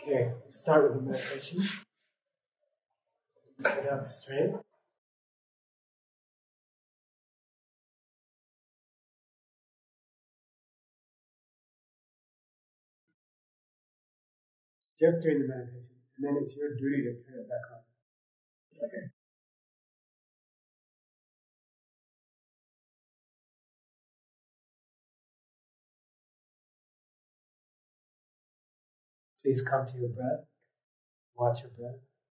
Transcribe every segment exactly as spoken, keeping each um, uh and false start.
Okay, start with the meditation. Sit up straight. Just during the meditation, and then it's your duty to turn it back on. Okay. Please come to your breath. Watch your breath.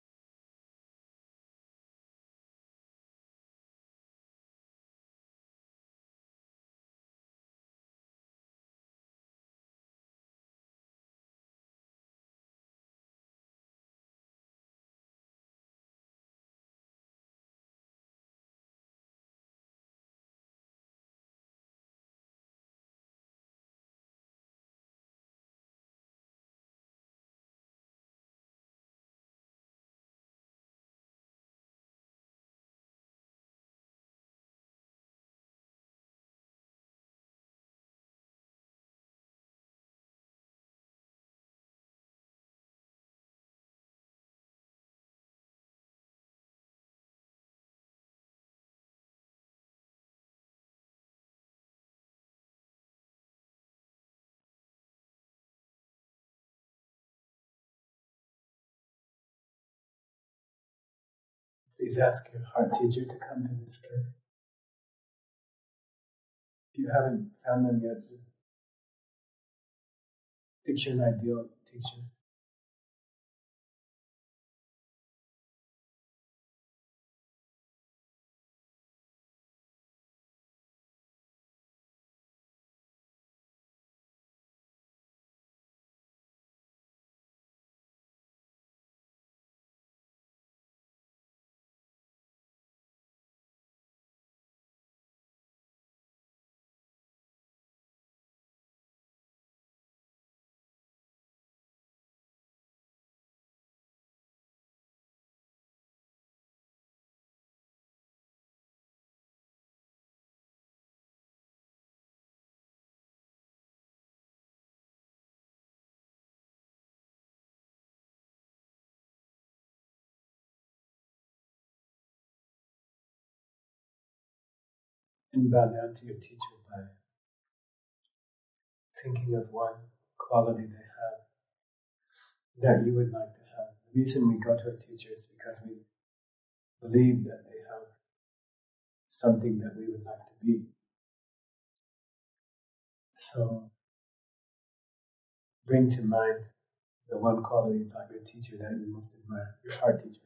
Please ask your heart teacher to come to this place. If you haven't found them yet, picture an ideal teacher. And bow down to your teacher by thinking of one quality they have that you would like to have. The reason we go to our teacher is because we believe that they have something that we would like to be. So bring to mind the one quality about your teacher that you most admire, your heart teacher.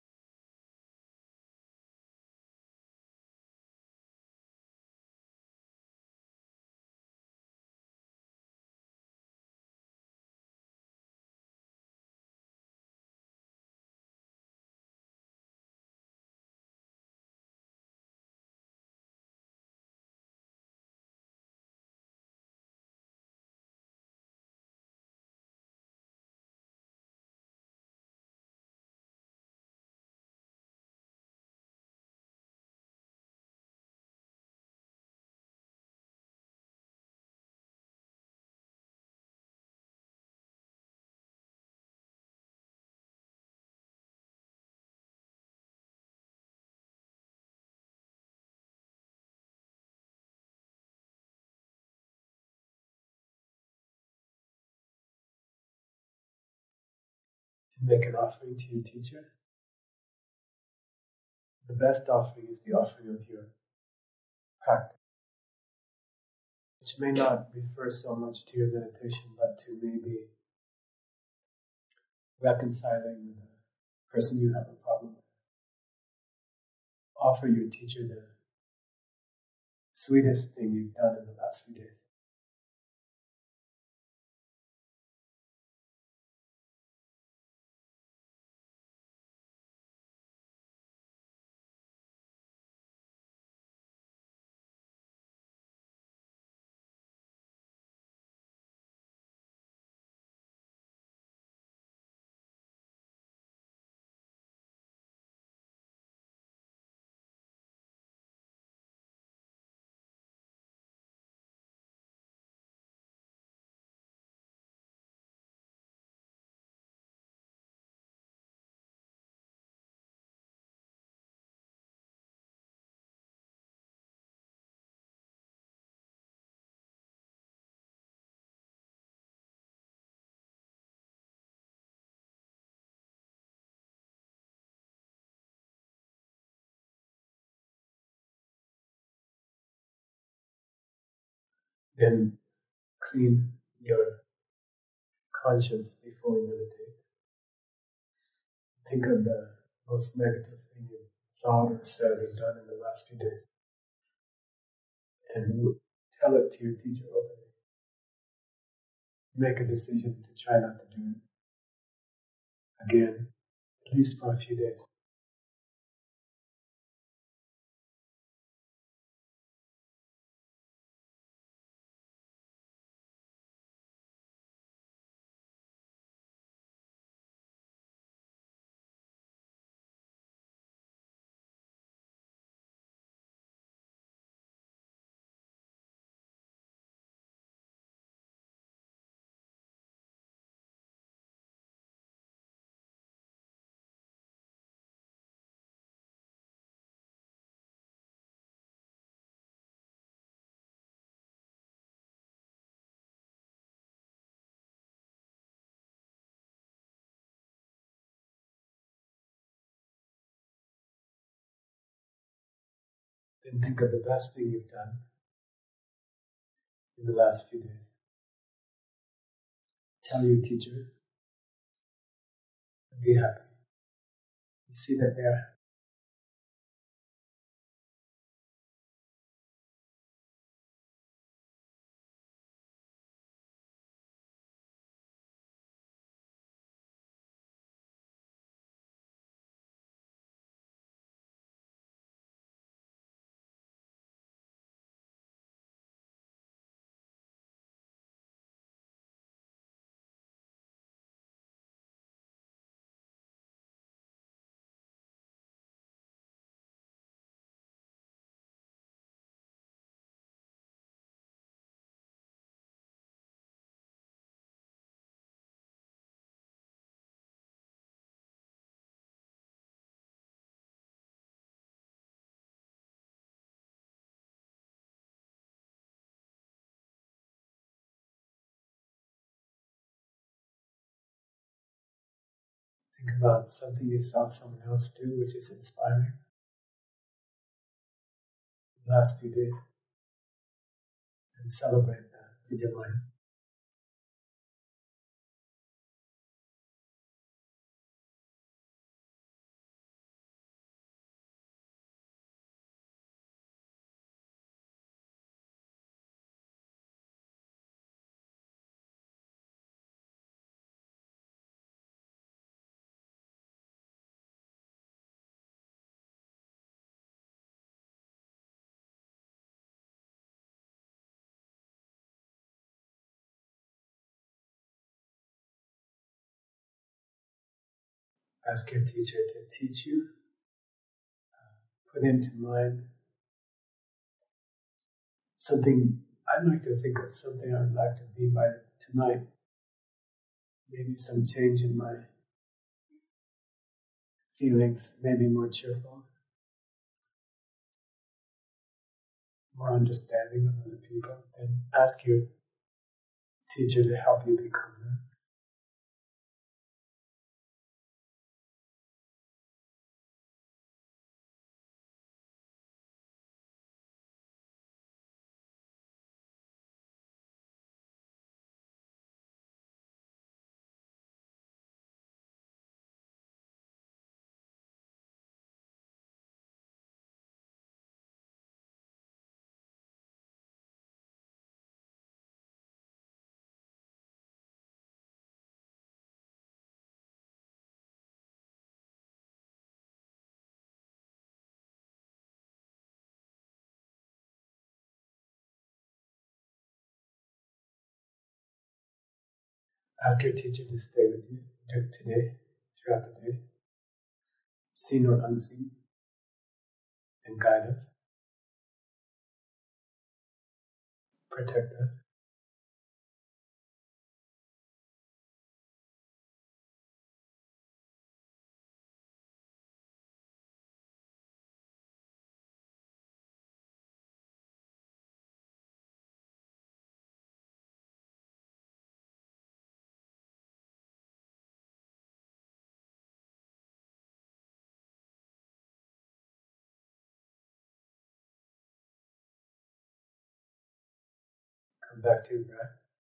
To make an offering to your teacher, the best offering is the offering of your practice, which may not refer so much to your meditation, but to maybe reconciling with the person you have a problem with. Offer your teacher the sweetest thing you've done in the last few days. Then clean your conscience before we meditate. Think of the most negative thing you thought or said or done in the last few days. And tell it to your teacher openly. Make a decision to try not to do it again, at least for a few days. Then think of the best thing you've done in the last few days. Tell your teacher and be happy. You see that they're think about something you saw someone else do which is inspiring in the last few days and celebrate that in your mind. Ask your teacher to teach you. Put into mind something. I'd like to think of something I would like to be by tonight. Maybe some change in my feelings, maybe more cheerful, more understanding of other people. And ask your teacher to help you become that. Ask your teacher to stay with you today, throughout the day, seen or unseen, and guide us, protect us. Come back to your breath.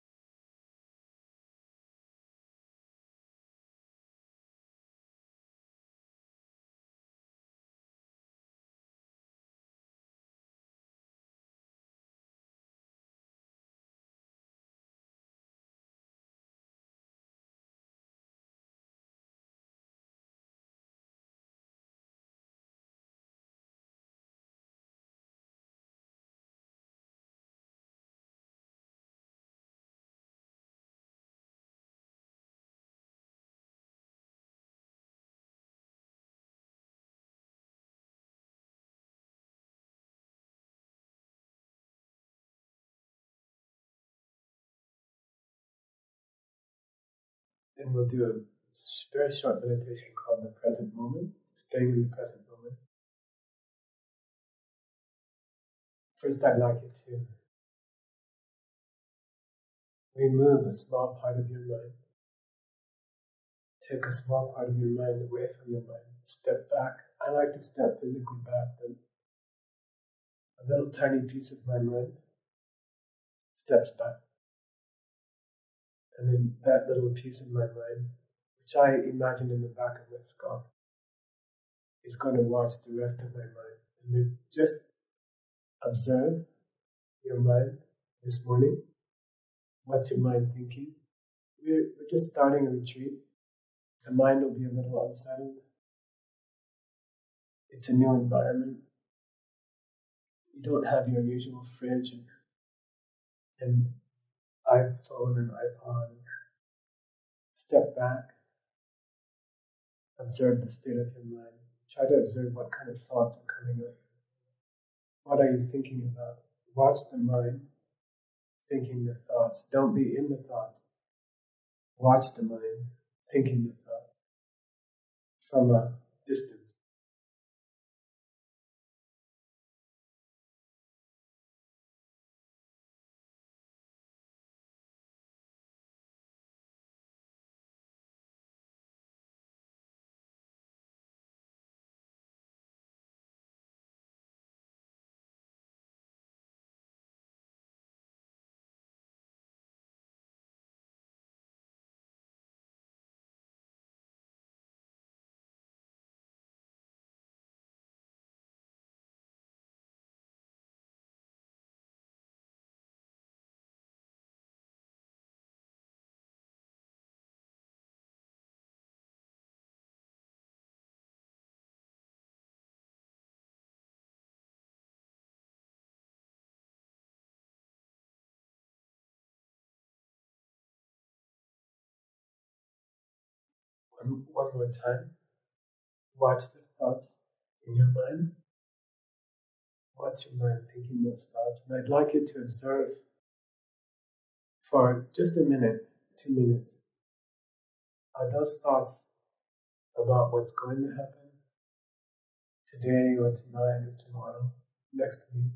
Then we'll do a very short meditation called the present moment, staying in the present moment. First, I'd like you to remove a small part of your mind. Take a small part of your mind away from your mind. Step back. I like to step physically back, but a little tiny piece of my mind steps back. And then that little piece of my mind, which I imagine in the back of my skull, is going to watch the rest of my mind. And then just observe your mind this morning. What's your mind thinking? We're, we're just starting a retreat. The mind will be a little unsettled. It's a new environment. You don't have your usual fridge and, and iPhone and iPod. Step back. Observe the state of your mind. Try to observe what kind of thoughts are coming up. What are you thinking about? Watch the mind thinking the thoughts. Don't be in the thoughts. Watch the mind thinking the thoughts from a distance. One, one more time. Watch the thoughts in your mind. Watch your mind thinking those thoughts. And I'd like you to observe for just a minute, two minutes. Are those thoughts about what's going to happen today or tonight or tomorrow, next week?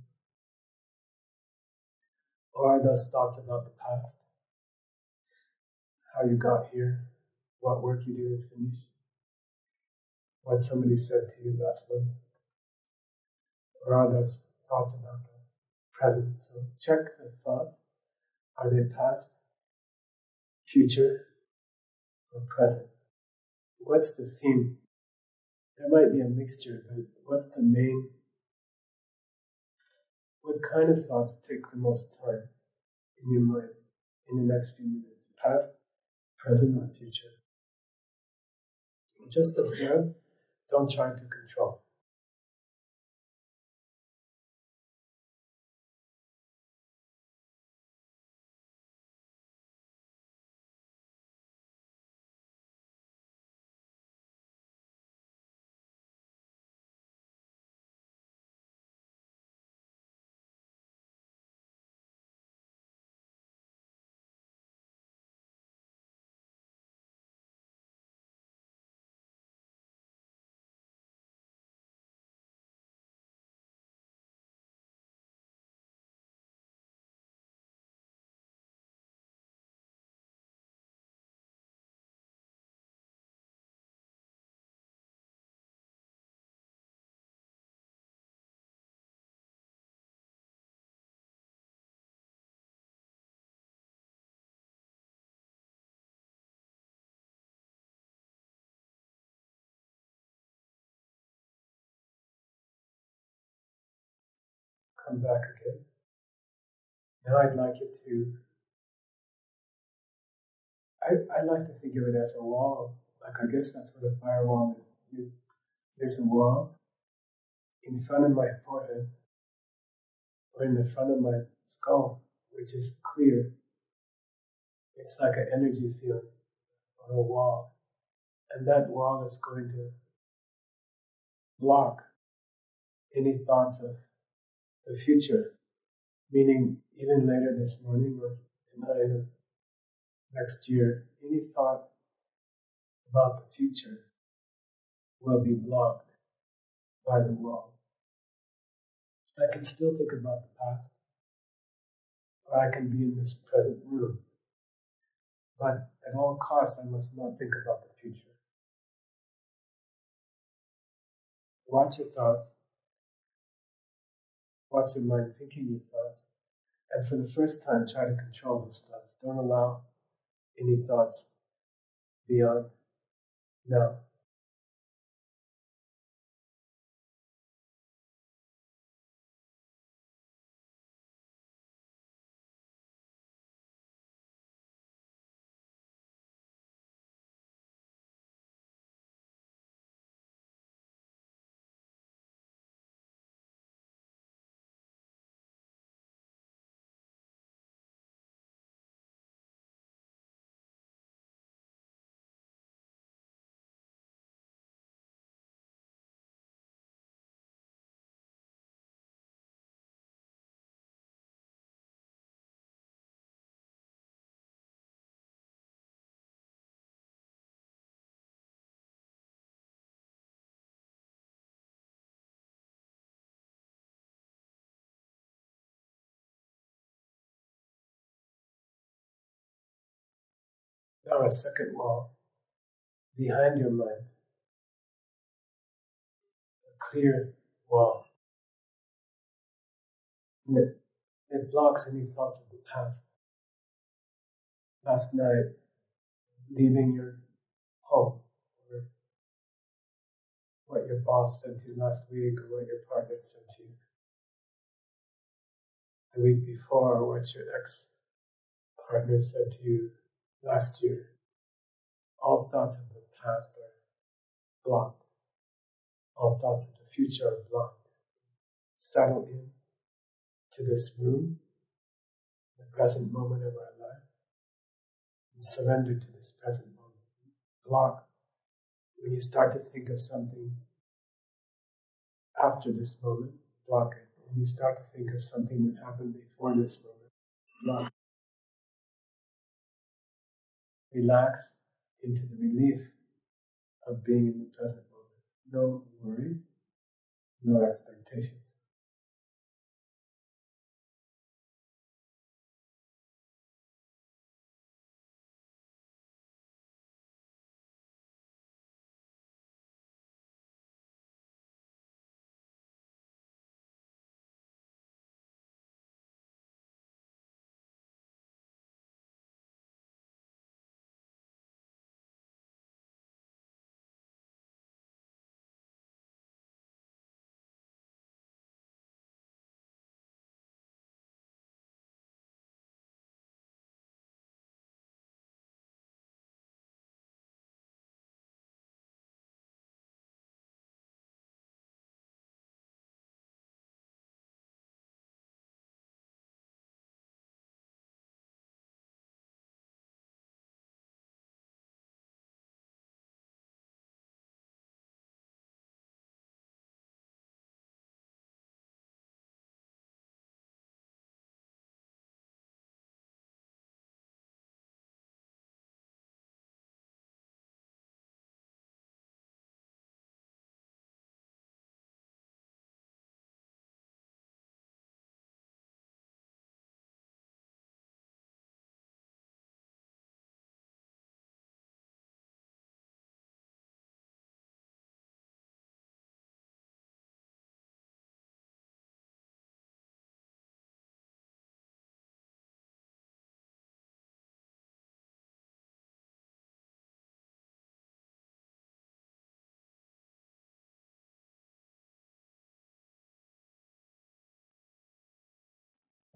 Or are those thoughts about the past? How you got here? What work you didn't finish? What somebody said to you last month? Or are those thoughts about the present? So check the thoughts. Are they past, future, or present? What's the theme? There might be a mixture, but what's the main? What kind of thoughts take the most time in your mind in the next few minutes? Past, present, or future? Just observe. Don't try to control. come back again. Now I'd like you to, I, I like to think of it as a wall. Like I guess that's what a firewall is. You, there's a wall in front of my forehead or in the front of my skull, which is clear. It's like an energy field or a wall. And that wall is going to block any thoughts of the future, meaning even later this morning or tonight or next year, any thought about the future will be blocked by the wall. I can still think about the past, or I can be in this present room, but at all costs I must not think about the future. Watch your thoughts, watch your mind thinking your thoughts, and for the first time try to control those thoughts. Don't allow any thoughts beyond now. Now a second wall behind your mind, a clear wall. And it, it blocks any thoughts of the past. Last night, leaving your home, or what your boss said to you last week, or what your partner said to you the week before, or what your ex-partner said to you last year. All thoughts of the past are blocked. All thoughts of the future are blocked. Settle in to this room, the present moment of our life, and surrender to this present moment. Block. When you start to think of something after this moment, block it. When you start to think of something that happened before this moment, block it. Relax into the relief of being in the present moment. No worries, no expectations.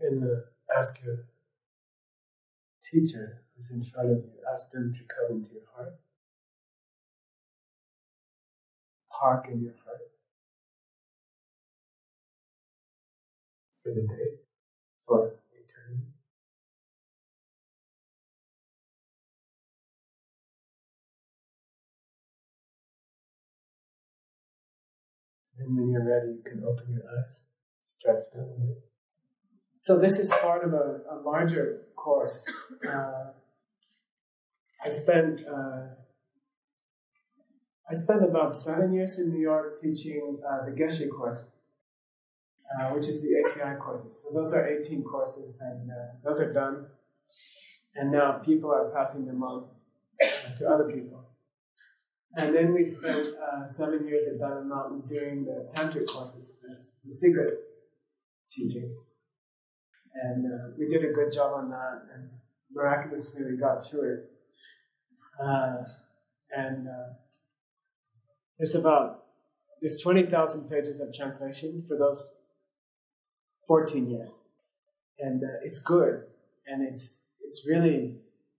can uh, ask your teacher who's in front of you, ask them to come into your heart, park in your heart for the day, for eternity. And when you're ready, you can open your eyes, stretch out a bit. So this is part of a, a larger course. Uh, I spent uh, I spent about seven years in New York teaching uh, the Geshe course, uh, which is the A C I courses. So those are eighteen courses, and uh, those are done. And now people are passing them on uh, to other people. And then we spent uh, seven years at Diamond Mountain doing the Tantric courses, the secret teachings. And uh, we did a good job on that, and miraculously we got through it. Uh, and uh, there's about, there's twenty thousand pages of translation for those fourteen years. And uh, it's good, and it's it's really,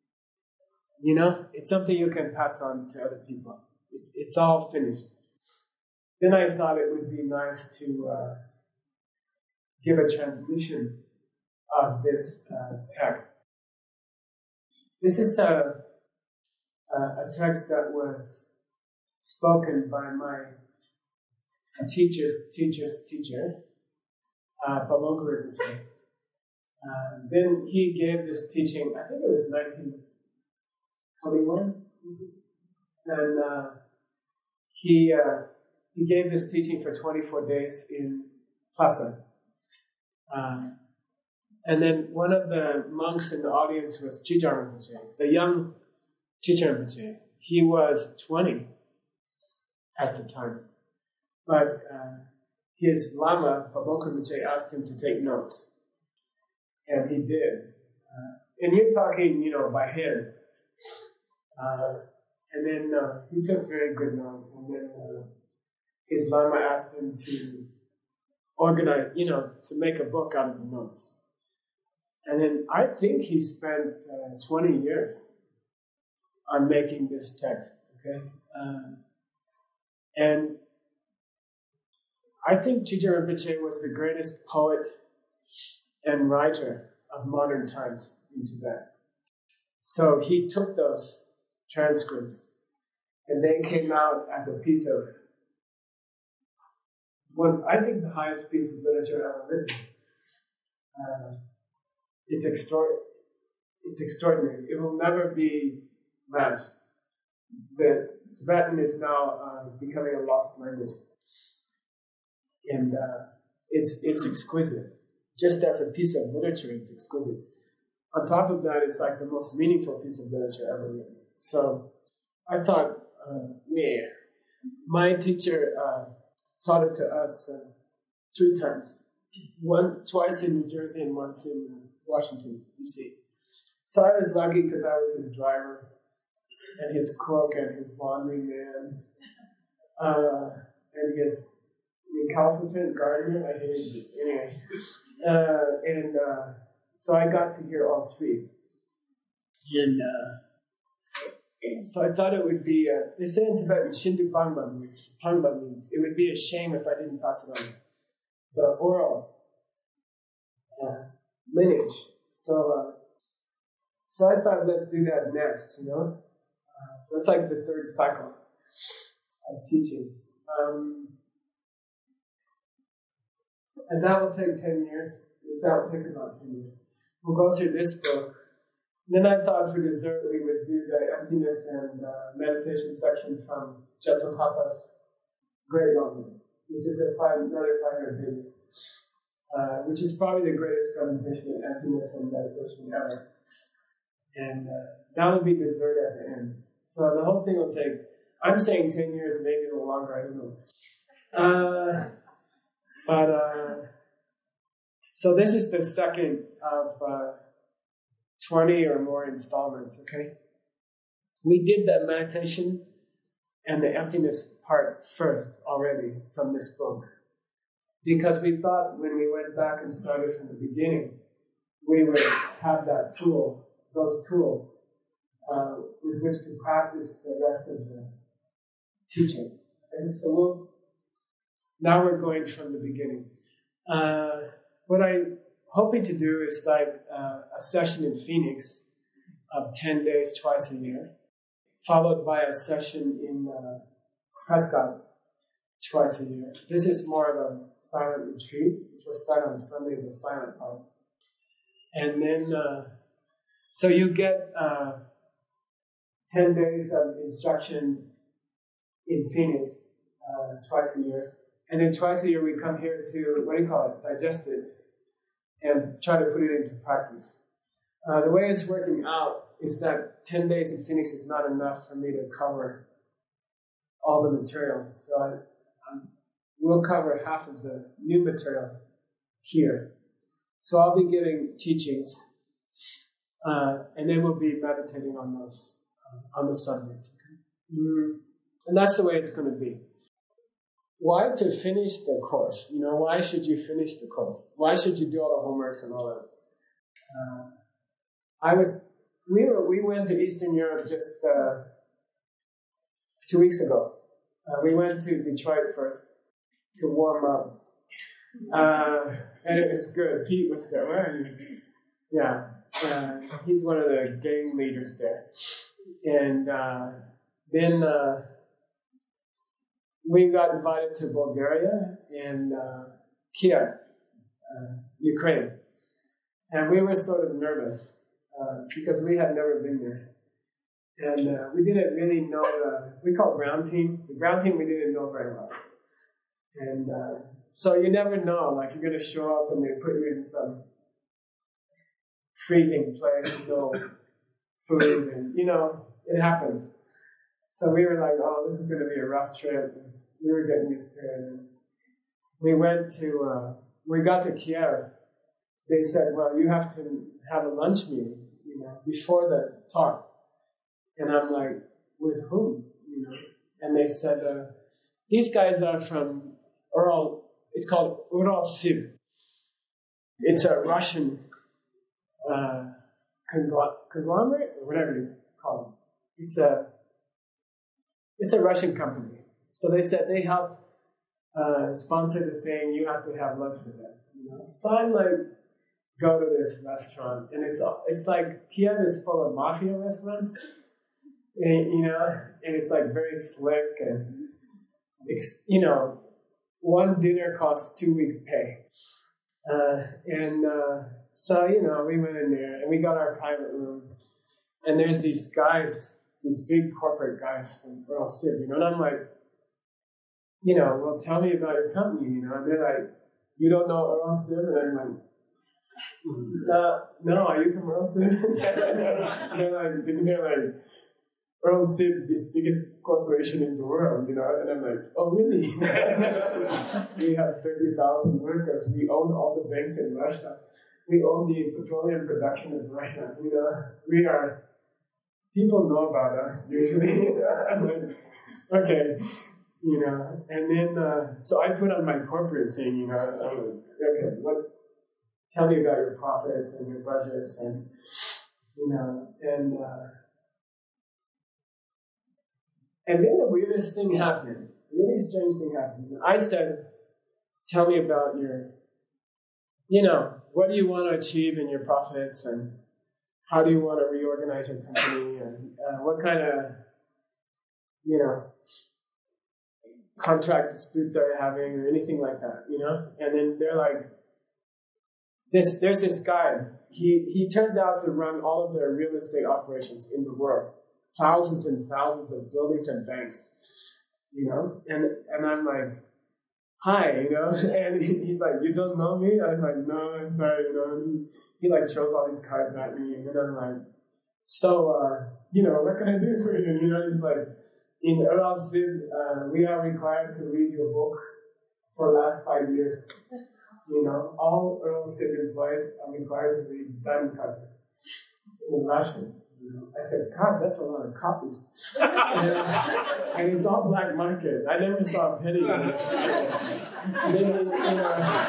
you know, it's something you can pass on to other people. It's it's all finished. Then I thought it would be nice to uh, give a transmission of this uh, text. This is a, a, a text that was spoken by my teacher's teacher's teacher, uh, Pabonka Rinpoche. Uh, then he gave this teaching, I think it was nineteen twenty-one, and uh, he uh, he gave this teaching for twenty-four days in Plaza. Uh, and then one of the monks in the audience was Chijar Rinpoche, the young Chijar Rinpoche. He was twenty at the time, but uh, his Lama, Pabonka Rinpoche, asked him to take notes. And he did. Uh, and you're talking, you know, by hand. Uh, and then uh, he took very good notes. And then uh, his Lama asked him to organize, you know, to make a book out of the notes. And then I think he spent uh, twenty years on making this text, okay? Um, and I think Chijar Rinpoche was the greatest poet and writer of modern times in Tibet. So he took those transcripts, and they came out as a piece of, one, I think the highest piece of literature ever written. Uh, it's, extra- it's extraordinary. It will never be matched. The Tibetan is now uh, becoming a lost language. And uh, it's it's exquisite. Just as a piece of literature, it's exquisite. On top of that, it's like the most meaningful piece of literature ever written. So I thought, uh, yeah, my teacher uh, taught it to us uh, three times. One, twice in New Jersey and once in uh, Washington, D C. So I was lucky because I was his driver and his cook and his laundry man uh, and his recalcitrant gardener. I hated it. Anyway. Uh, and uh, so I got to hear all three. And uh, so I thought it would be, uh, they say in Tibetan, Shindu Pangba means, Pangba means, it would be a shame if I didn't pass it on. The oral uh, lineage. So uh, so I thought, let's do that next, you know? Uh, so it's like the third cycle of teachings. Um, And that will take ten years. That will take about ten years. We'll go through this book. Then I thought for dessert we would do the emptiness and uh, meditation section from Jetso Papa's Great Longing, which is a five, another five-year pages, uh, which is probably the greatest presentation of emptiness and meditation ever. And uh, that will be dessert at the end. So the whole thing will take, I'm saying ten years, maybe a little longer, I don't know. Uh, But, uh, so this is the second of uh, twenty or more installments, okay? We did the meditation and the emptiness part first already from this book. Because we thought when we went back and started from the beginning, we would have that tool, those tools, uh, with which to practice the rest of the teaching. And so we'll, now we're going from the beginning. Uh, what I'm hoping to do is like uh, a session in Phoenix of ten days twice a year, followed by a session in uh, Prescott twice a year. This is more of a silent retreat, which will start on Sunday, the silent part. And then, uh, so you get uh, ten days of instruction in Phoenix uh, twice a year. And then twice a year we come here to, what do you call it, digest it and try to put it into practice. Uh, the way it's working out is that ten days in Phoenix is not enough for me to cover all the materials. So I, um, we'll cover half of the new material here. So I'll be giving teachings, uh, and then we'll be meditating on those, uh, on the subjects. Okay? Mm. And that's the way it's going to be. Why to finish the course? You know, why should you finish the course? Why should you do all the homeworks and all that? Uh, I was, we were, we went to Eastern Europe just uh, two weeks ago. Uh, we went to Detroit first to warm up. Uh, and it was good. Pete was there. Where are you? Yeah. Uh, he's one of the gang leaders there. And uh, then uh, we got invited to Bulgaria and uh, Kiev, uh, Ukraine. And we were sort of nervous uh, because we had never been there. And uh, we didn't really know the, we call ground team. The ground team we didn't know very well. And uh, so you never know, like you're going to show up and they put you in some freezing place with no food and, you know, it happens. So we were like, oh, this is going to be a rough trip. And we were getting used to it. And we went to, uh, we got to Kiev. They said, well, you have to have a lunch meeting, you know, before the talk. And I'm like, with whom, you know? And they said, uh, these guys are from Ural, it's called Ural Sib. It's a Russian uh, conglomerate, or whatever you call it. It's a, it's a Russian company. So they said they helped uh, sponsor the thing, you have to have lunch with them. You know? So I'm like, go to this restaurant, and it's it's like, Kiev is full of mafia restaurants, and, you know, and it's like very slick, and, you know, one dinner costs two weeks' pay. Uh, and uh, so, you know, we went in there, and we got our private room, and there's these guys, these big corporate guys from Ural Sib, you know, and I'm like, you know, well, tell me about your company, you know, and they're like, you don't know Ural Sib? And I'm like, no, no, are you from Ural Sib? And they're like, they're like, Ural Sib is the biggest corporation in the world, you know, and I'm like, oh, really? We have thirty thousand workers. We own all the banks in Russia. We own the petroleum production in Russia. You know, we are, people know about us usually. I'm like, okay, you know, and then, uh, so I put on my corporate thing, you know, I'm like, okay, what, tell me about your profits and your budgets and, you know, and, uh, and then the weirdest thing happened. Really strange thing happened. I said, tell me about your, you know, what do you want to achieve in your profits and how do you want to reorganize your company and uh, what kind of, you know, contract disputes are you having or anything like that, you know? And then they're like, this, there's this guy, he, he turns out to run all of the real estate operations in the world. Thousands and thousands of buildings and banks, you know, and and I'm like, hi, you know, and he, he's like, you don't know me? I'm like, no, I'm sorry, you know, and he, he like throws all these cards at me, and then I'm like, so, uh, you know, what can I do for you? And, you know, he's like, in Ural Sib, uh, we are required to read your book for the last five years. You know, all Ural Sib employees are required to read Diamond Cutter in Russian. I said, God, that's a lot of copies. and, and it's all black market. I never saw a penny in this. And then, you know,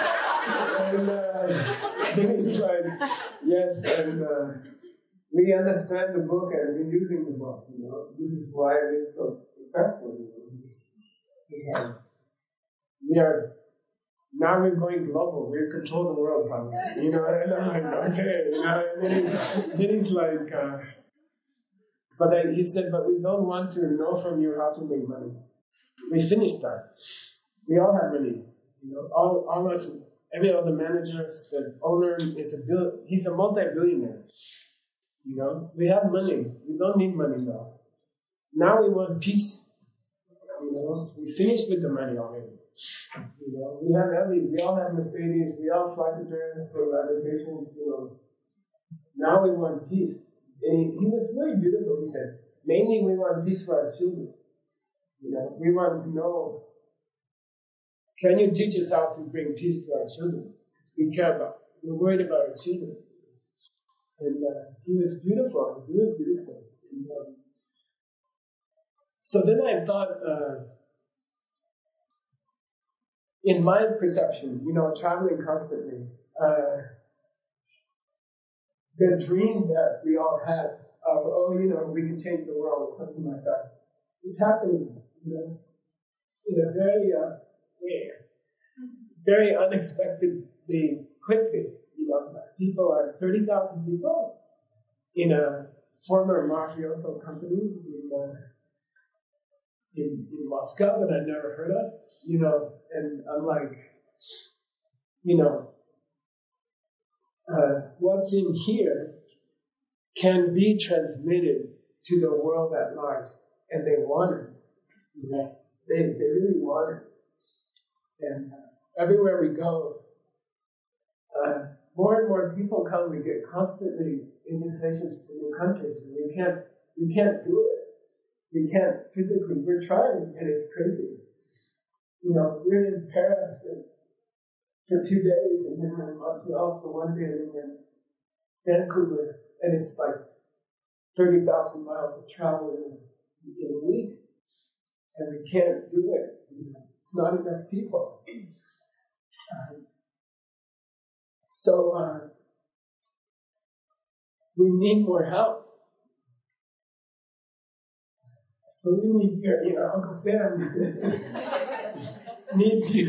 And uh, then he's like, yes, and uh, we understand the book and we're using the book, you know. This is why we're so successful, you know. This, this is, we are, now we're going global, we control the world probably, you know, and I'm like, okay, you know, and then he's, then he's like, uh, but I, he said, but we don't want to know from you how to make money. We finished that. We all have money, you know, all, all us, every other manager, the owner is a bill, he's a multi-billionaire, you know. We have money, we don't need money now. Now we want peace, you know. We finished with the money already. You know, we have every, we all have Mercedes, we all fly to Paris for vacations, you know. Now we want peace. And he, he was very beautiful, he said. Mainly we want peace for our children. You know, we want to know, can you teach us how to bring peace to our children? Because we care about, we're worried about our children. And uh, he was beautiful, he was really beautiful. And, um, so then I thought, uh, in my perception, you know, traveling constantly, uh, the dream that we all had of, oh, you know, we can change the world or something like that, is happening, you know, in a very, uh, very unexpectedly quickly. You know, people are thirty thousand people in a former mafioso company in, uh, in, in Moscow that I'd never heard of, you know, and I'm like, you know, uh, what's in here can be transmitted to the world at large, and they want it. You know, they, they really want it. And uh, everywhere we go, uh, more and more people come. We get constantly invitations to new countries, and we can't, we can't do it. We can't physically. We're trying, and it's crazy. You know, we're in Paris and for two days, and then we're in Montreal for one day, and then we're in Vancouver, and it's like thirty thousand miles of travel in, in a week, and we can't do it. You know, it's not enough people. Um, so uh, we need more help. So we need, you know, Uncle Sam needs you.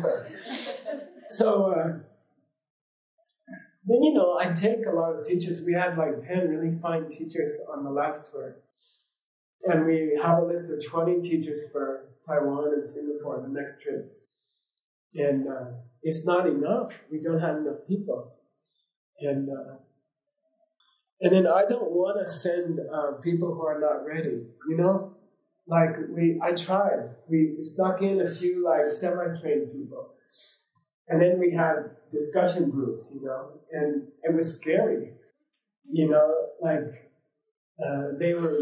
So uh, then, you know, I take a lot of teachers. We had like ten really fine teachers on the last tour. And we have a list of twenty teachers for Taiwan and Singapore, the next trip. And uh, it's not enough. We don't have enough people. And uh, and then I don't want to send uh, people who are not ready, you know? Like, we, I tried. We, we snuck in a few, like, semi-trained people. And then we had discussion groups, you know? And it was scary, you know? Like, uh, they were...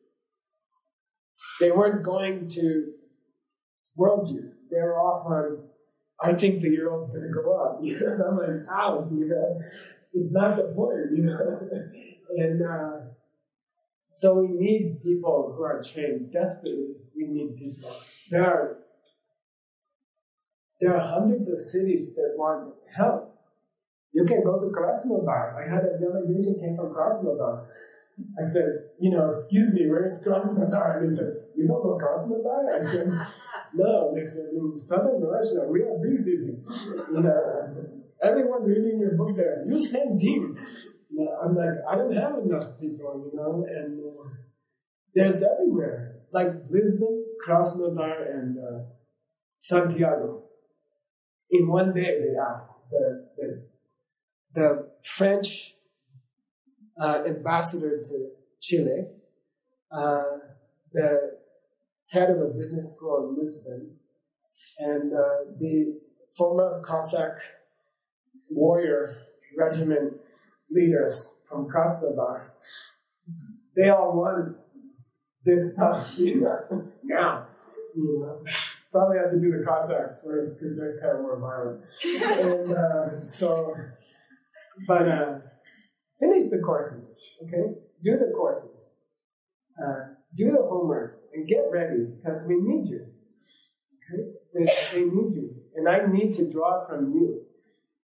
They weren't going to worldview. They were off on, I think the euro's going to go up. You know, I'm like, ouch, you know, it's not the point, you know. And uh, so we need people who are trained. Desperately, we need people. There are there are hundreds of cities that want help. You can go to Krasnodar. I had a delegation came from Krasnodar. I said, you know, excuse me, where's Krasnodar? And they said, you don't know Krasnodar? I said, no. They said, in southern Russia, we are busy. You know, everyone reading your book there. You send team. You know, I'm like, I don't have enough people, you know, and uh, there's everywhere. Like Lisbon, Krasnodar, and uh, Santiago. In one day, they asked the, the, the French Uh, ambassador to Chile, uh, the head of a business school in Lisbon, and uh, the former Cossack warrior regiment leaders from Krasnodar. They all want this stuff, you know, now. You know, probably have to do the Cossacks first because they're kind of more violent. And uh, so, but. Uh, Finish the courses, okay? Do the courses. Uh, do the homeworks and get ready because we need you. Okay? They, they need you. And I need to draw from you.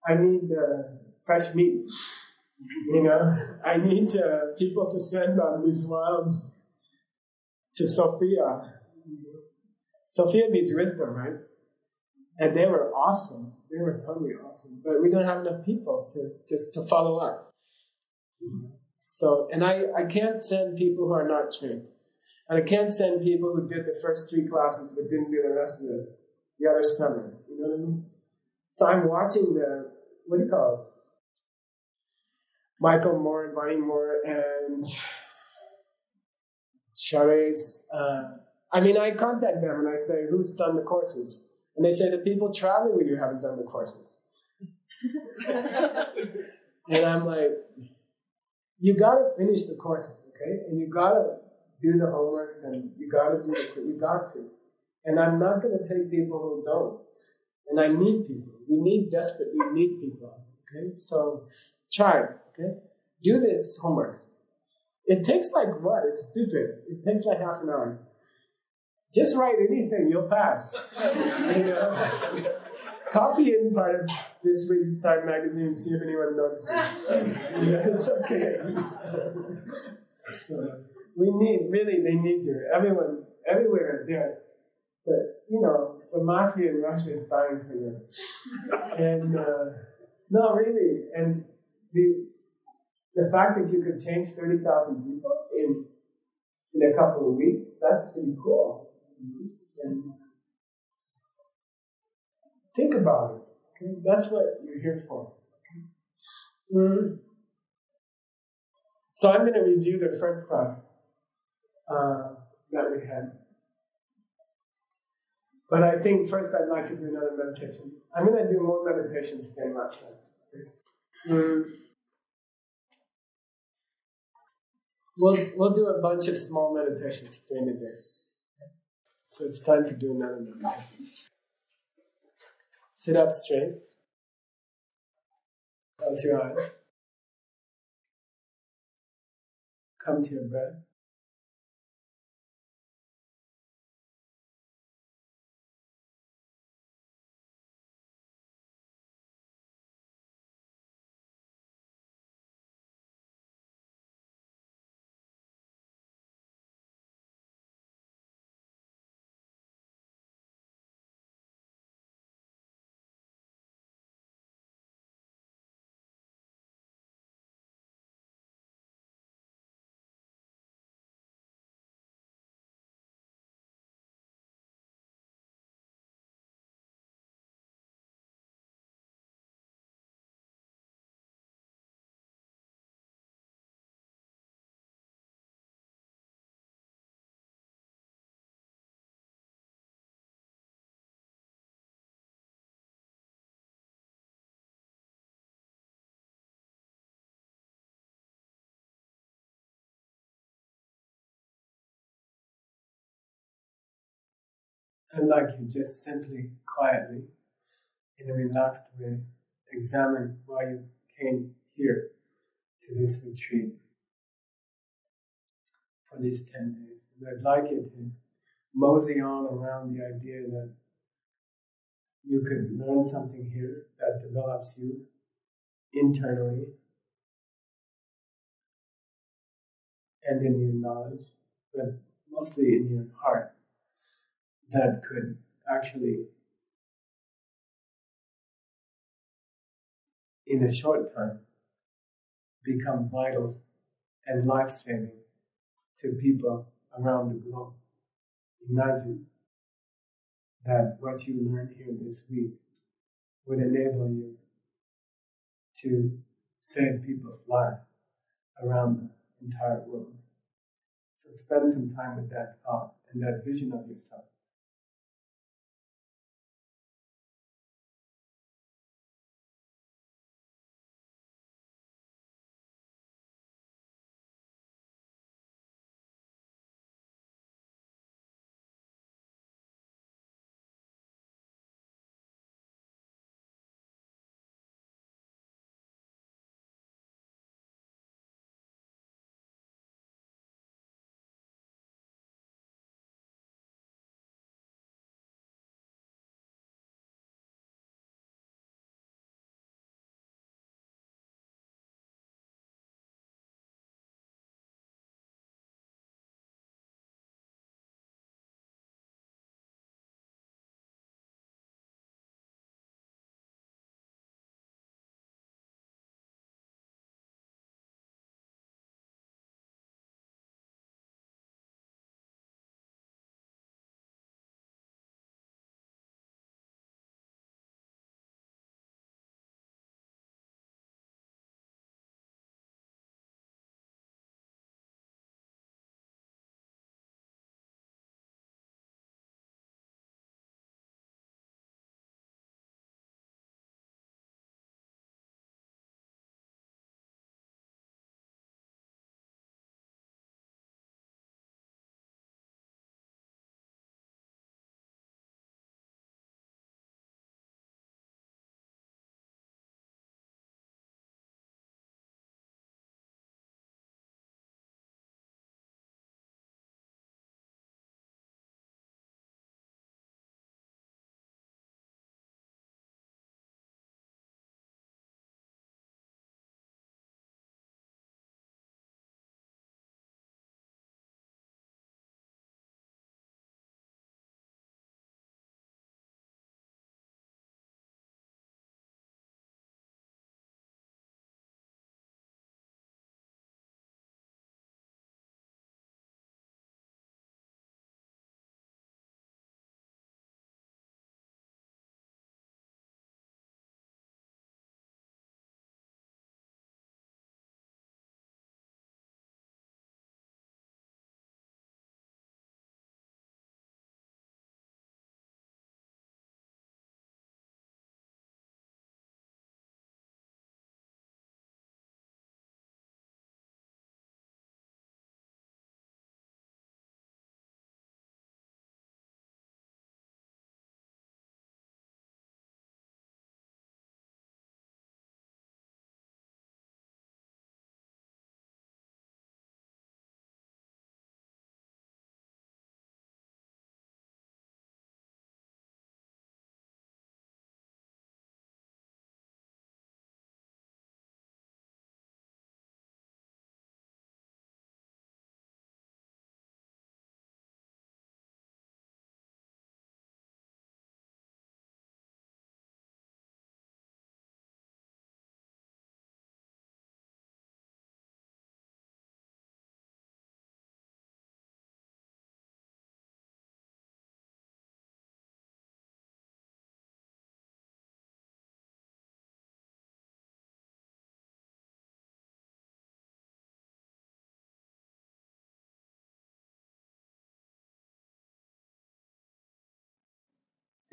I need uh, fresh meat. You know, I need uh, people to send on this wild to Sophia. Sophia means wisdom, right? And they were awesome. They were totally awesome. But we don't have enough people to just to follow up. So, and I, I can't send people who are not trained. And I can't send people who did the first three classes but didn't do the rest of the, the other seven. You know what I mean? So I'm watching the, what do you call it? Michael Moore and Bonnie Moore and Charez. Uh, I mean, I contact them and I say, who's done the courses? And they say, the people traveling with you haven't done the courses. And I'm like, you gotta finish the courses, okay? And you gotta do the homeworks and you gotta do the, you got to. And I'm not gonna take people who don't. And I need people. We need desperate, we need people, okay? So try, okay? Do this homeworks. It takes like what? It's stupid. It takes like half an hour. Just write anything, you'll pass. You know? Copy in part of this week's Time magazine and see if anyone notices. Yeah, it's okay. So we need, really, they need you. Everyone, everywhere, there. But, you know, the mafia in Russia is dying for you. And, uh, no, really, and the the fact that you could change thirty thousand people in in a couple of weeks, that's pretty cool. And think about it. Okay? That's what you're here for. Okay? Mm. So I'm going to review the first class uh, that we had. But I think first I'd like to do another meditation. I'm going to do more meditations than last time. Okay? Mm. We'll, we'll do a bunch of small meditations during the day. So it's time to do another meditation. Sit up straight. Close your eyes. Come to your breath. I'd like you just simply, quietly, in a relaxed way, examine why you came here to this retreat for these ten days. And I'd like you to mosey on around the idea that you could learn something here that develops you internally and in your knowledge, but mostly in your heart, that could actually, in a short time, become vital and life-saving to people around the globe. Imagine that what you learned here this week would enable you to save people's lives around the entire world. So spend some time with that thought and that vision of yourself.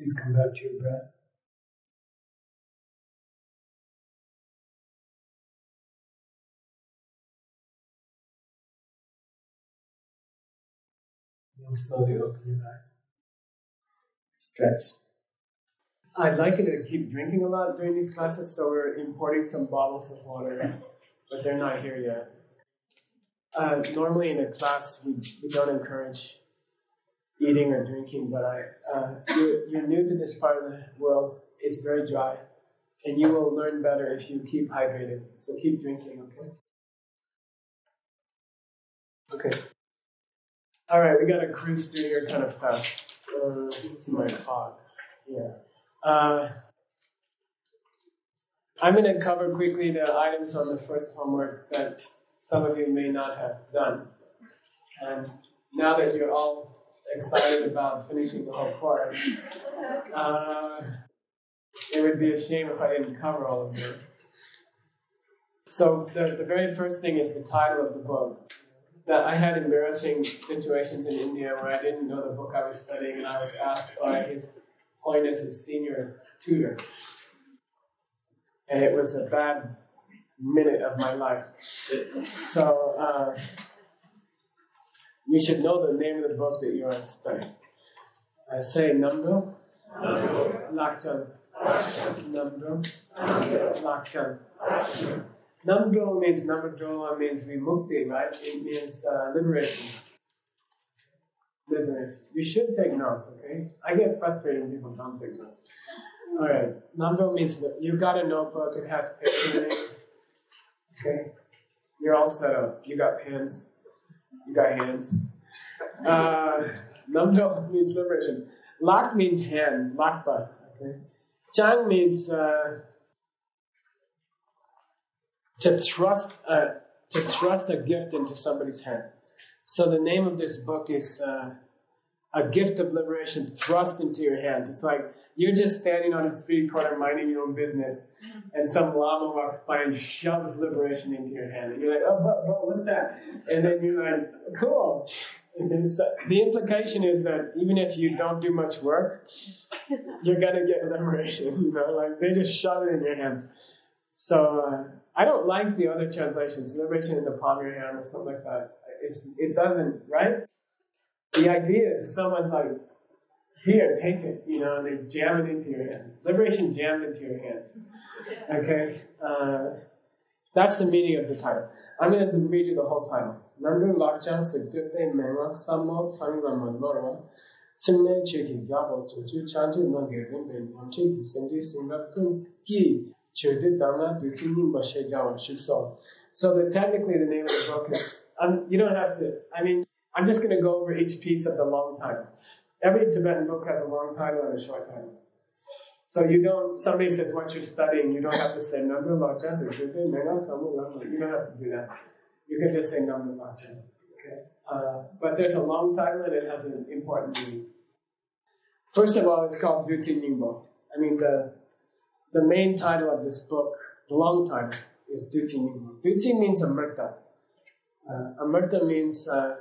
Please come back to your breath. And slowly open your eyes. Stretch. I'd like you to keep drinking a lot during these classes, so we're importing some bottles of water, but they're not here yet. Uh, normally in a class, we, we don't encourage eating or drinking, but I, uh, you're, you're new to this part of the world. It's very dry, and you will learn better if you keep hydrated. So keep drinking, okay? Okay. All right, we got to cruise through here kind of fast. Uh, it's my clock. Yeah. Uh, I'm going to cover quickly the items on the first homework that some of you may not have done. And now that you're all excited about finishing the whole course, uh, it would be a shame if I didn't cover all of them. So the, the very first thing is the title of the book. That I had embarrassing situations in India where I didn't know the book I was studying, and I was asked by His Holiness, his senior tutor. And it was a bad minute of my life. So uh, you should know the name of the book that you are studying. I say Namdo, Lakchan, Namdo, Lakchan. Namdro means Namadroha means vimukti, right? It means uh, liberation. Liberation. You should take notes, okay? I get frustrated when people don't take notes. Alright. Namdro means that you got a notebook, it has paper in it. Okay? You're all set up. You got pens. You got hands. Uh, Namdro means liberation. Lak means hand. Lakpa. Okay? Chang means uh, to trust uh, to trust a gift into somebody's hand. So the name of this book is uh, A Gift of Liberation Thrust into Your Hands. It's like you're just standing on a street corner minding your own business, and some lama walks by and shoves liberation into your hand. And you're like, oh, but, but what's that? And then you're like, cool. And then so the implication is that even if you don't do much work, you're going to get liberation. You know, like they just shove it in your hands. So uh, I don't like the other translations, liberation in the palm of your hand or something like that. It's It doesn't, right? The idea is if someone's like, here, take it, you know, and they jam it into your hands. Liberation jammed into your hands. Okay? Uh, that's the meaning of the title. I'm going to read you the whole title. Nandu Lakchan Sikdute Mengak Samot Sanglaman Norwa Chimne Cheki Gabo Chuchu Chanju Nagir Ben Namchi Sindi Singapun Ki Chudu Dana Dutin Bashe Jawa Shukso. So the technically the name of the book is um, you don't have to I mean I'm just going to go over each piece of the long title. Every Tibetan book has a long title and a short title. So you don't, somebody says what you're studying, you don't have to say Namdu Lakchan or you don't have to do that. You can just say Namdu Lakchan. Okay? Uh, but there's a long title and it has an important meaning. First of all, it's called Dutin Nyingbo. I mean, the the main title of this book, the long title, is Dutin Nyingbo. Dutin means Amrita. Uh, Amrita means uh,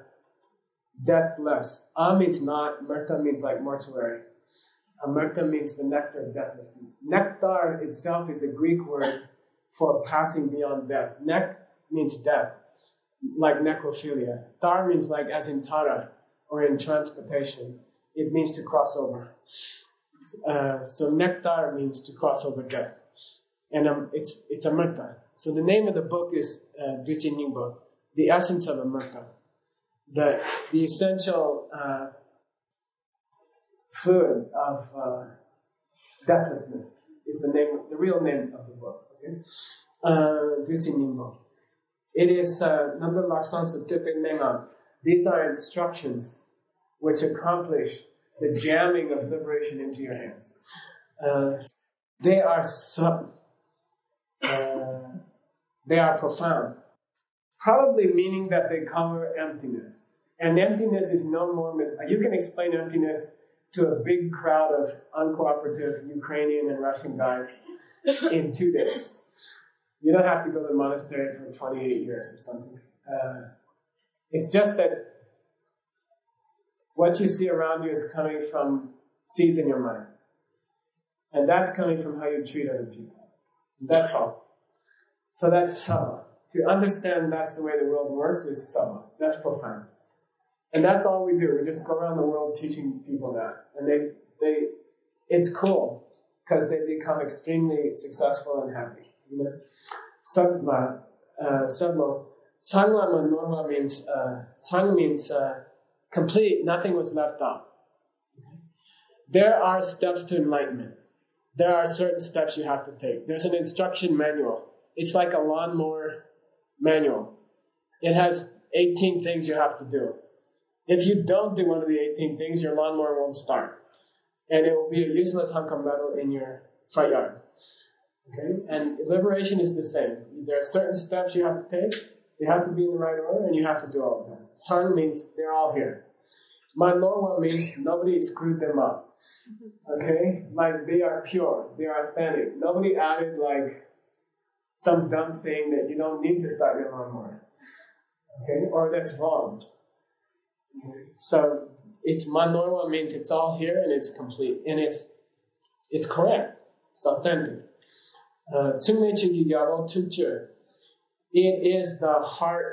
deathless. A means not, Mrta means like mortuary. Amrita means the nectar of deathlessness. Nectar itself is a Greek word for passing beyond death. Nek means death, like necrophilia. Tar means like as in Tara, or in transportation. It means to cross over. Uh, so nectar means to cross over death. And um, it's it's Amrita. So the name of the book is uh, Dutin Nyingbo, the essence of Amrita. The, the essential uh, fluid of uh, deathlessness is the name, the real name of the book. Okay, uh, Dutin Nyingbo. It is number Laksan Sutipik Mengan. These are instructions which accomplish the jamming of liberation into your hands. Uh, they are sub. Uh, they are profound. Probably meaning that they cover emptiness. And emptiness is no more... You can explain emptiness to a big crowd of uncooperative Ukrainian and Russian guys in two days. You don't have to go to the monastery for twenty-eight years or something. Uh, it's just that what you see around you is coming from seeds in your mind. And that's coming from how you treat other people. That's all. So that's Sava. To understand that's the way the world works is Sava. That's profound. And that's all we do. We just go around the world teaching people that. And they, they, it's cool because they become extremely successful and happy. You know? Sadma, uh, Sadma, Sanglama Norma means, uh, Sang means, uh, complete. Nothing was left out. There are steps to enlightenment. There are certain steps you have to take. There's an instruction manual. It's like a lawnmower manual. It has eighteen things you have to do. If you don't do one of the eighteen things, your lawnmower won't start. And it will be a useless hunk of metal in your front yard. Okay? And liberation is the same. There are certain steps you have to take. They have to be in the right order, and you have to do all of them. Sang means they're all here. Manorwa means nobody screwed them up. Okay? Like they are pure. They are authentic. Nobody added like some dumb thing that you don't need to start your lawnmower. Okay? Or that's wrong. So it's Manorwa means it's all here and it's complete. And it's it's correct. It's authentic. Uh, it is the heart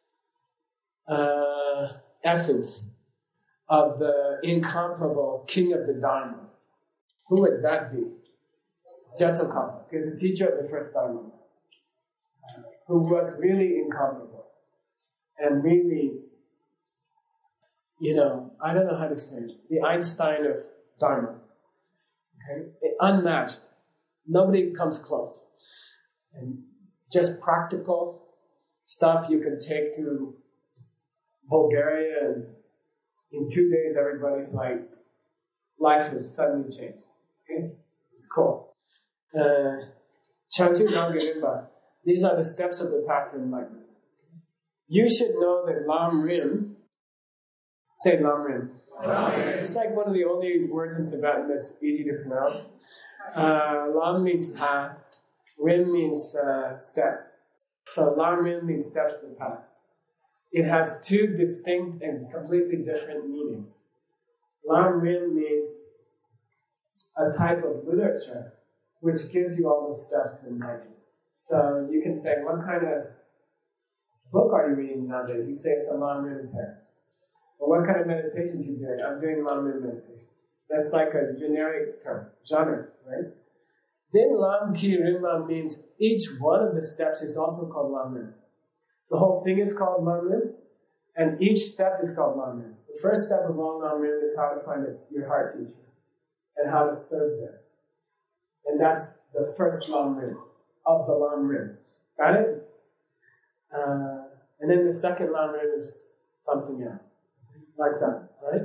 uh, essence of the incomparable king of the Dharma. Who would that be? Jatokapa, the teacher of the first Dharma, who was really incomparable and really, you know, I don't know how to say it, the Einstein of Dharma. Okay? Unmatched. Nobody comes close. And just practical stuff you can take to Bulgaria, and in two days everybody's like, life has suddenly changed. Okay? It's cool. Uh, Chantu Nangarimba. These are the steps of the path to enlightenment. You should know that Lam Rim, say Lam Rim. It's like one of the only words in Tibetan that's easy to pronounce. Uh, Lam means path. Rim means uh, step. So Lam Rim means steps of the path. It has two distinct and completely different meanings. Lam Rim means a type of literature which gives you all the steps to enlightenment. So you can say, what kind of book are you reading nowadays? You say it's a Lam Rim text. Or what kind of meditations you doing? I'm doing Lam Rim meditation. That's like a generic term, genre, right? Then Lam Ki Rimma means each one of the steps is also called Lam Rim. The whole thing is called Lam Rim, and each step is called Lam Rim. The first step of all Lam Rim is how to find it, your heart teacher and how to serve them. And that's the first Lam Rim of the Lam Rim. Got it? Uh, and then the second Lam Rim is something else. Like that, right?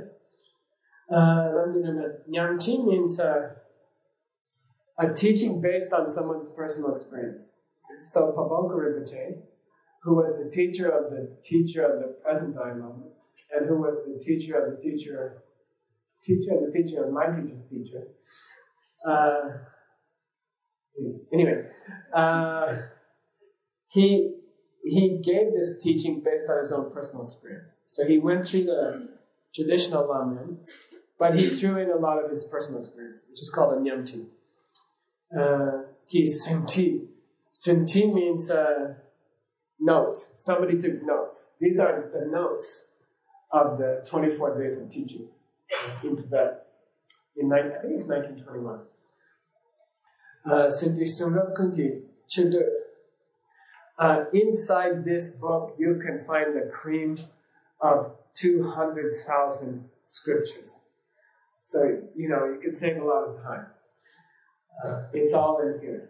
Uh, Nyamchi means uh, a teaching based on someone's personal experience. So Pabonka Rinpoche, who was the teacher of the teacher of the present Dalai Lama, and who was the teacher of the teacher, teacher of the teacher of my teacher's teacher. Uh, anyway, uh, he he gave this teaching based on his own personal experience. So he went through the traditional Lam Rim, but he threw in a lot of his personal experience, which is called a Nyamti. Uh, he Sinti. Sinti means uh, notes. Somebody took notes. These are the notes of the twenty-four days of teaching in Tibet. In I think it's nineteen twenty-one. Sinti Sumrab Kunki Chudu. Uh, inside this book, you can find the cream of two hundred thousand scriptures. So, you know, you can save a lot of time. Uh, it's all in here.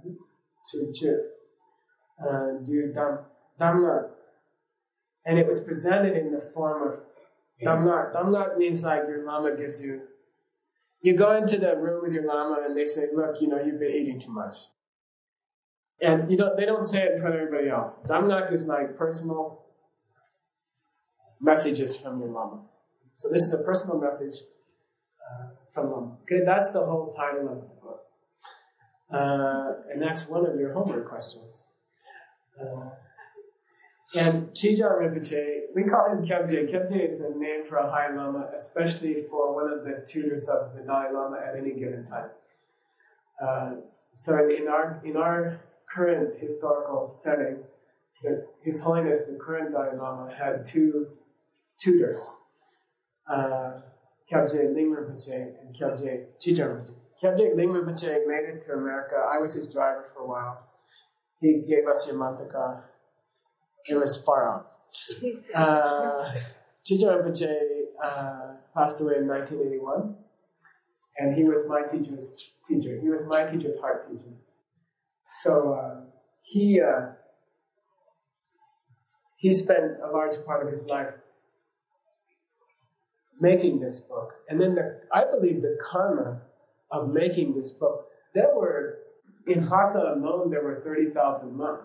Do Damnar. And it was presented in the form of Damnar. Damnar means like your Lama gives you, you go into the room with your Lama and they say, look, you know, you've been eating too much. And you don't, they don't say it in front of everybody else. Damnak is like personal messages from your Lama. So this is a personal message uh, from Lama. Okay, that's the whole title of the book. Uh, and that's one of your homework questions. Uh, and Chijang Rinpoche, we call him Khyabje. Khyabje is a name for a High Lama, especially for one of the tutors of the Dalai Lama at any given time. Uh, so in our in our current historical setting, the, His Holiness the current Dalai Lama had two tutors, uh, Kyabje Ling Rinpoche and Kyabje Chijang Rinpoche. Kyabje Ling Rinpoche made it to America. I was his driver for a while. He gave us Yamantaka. It was far out. Uh, Chijang Rinpoche uh, passed away in nineteen eighty-one, and he was my teacher's teacher. He was my teacher's heart teacher. So uh, he uh, he spent a large part of his life making this book. And then the, I believe the karma of making this book, there were, in Lhasa alone, there were thirty thousand monks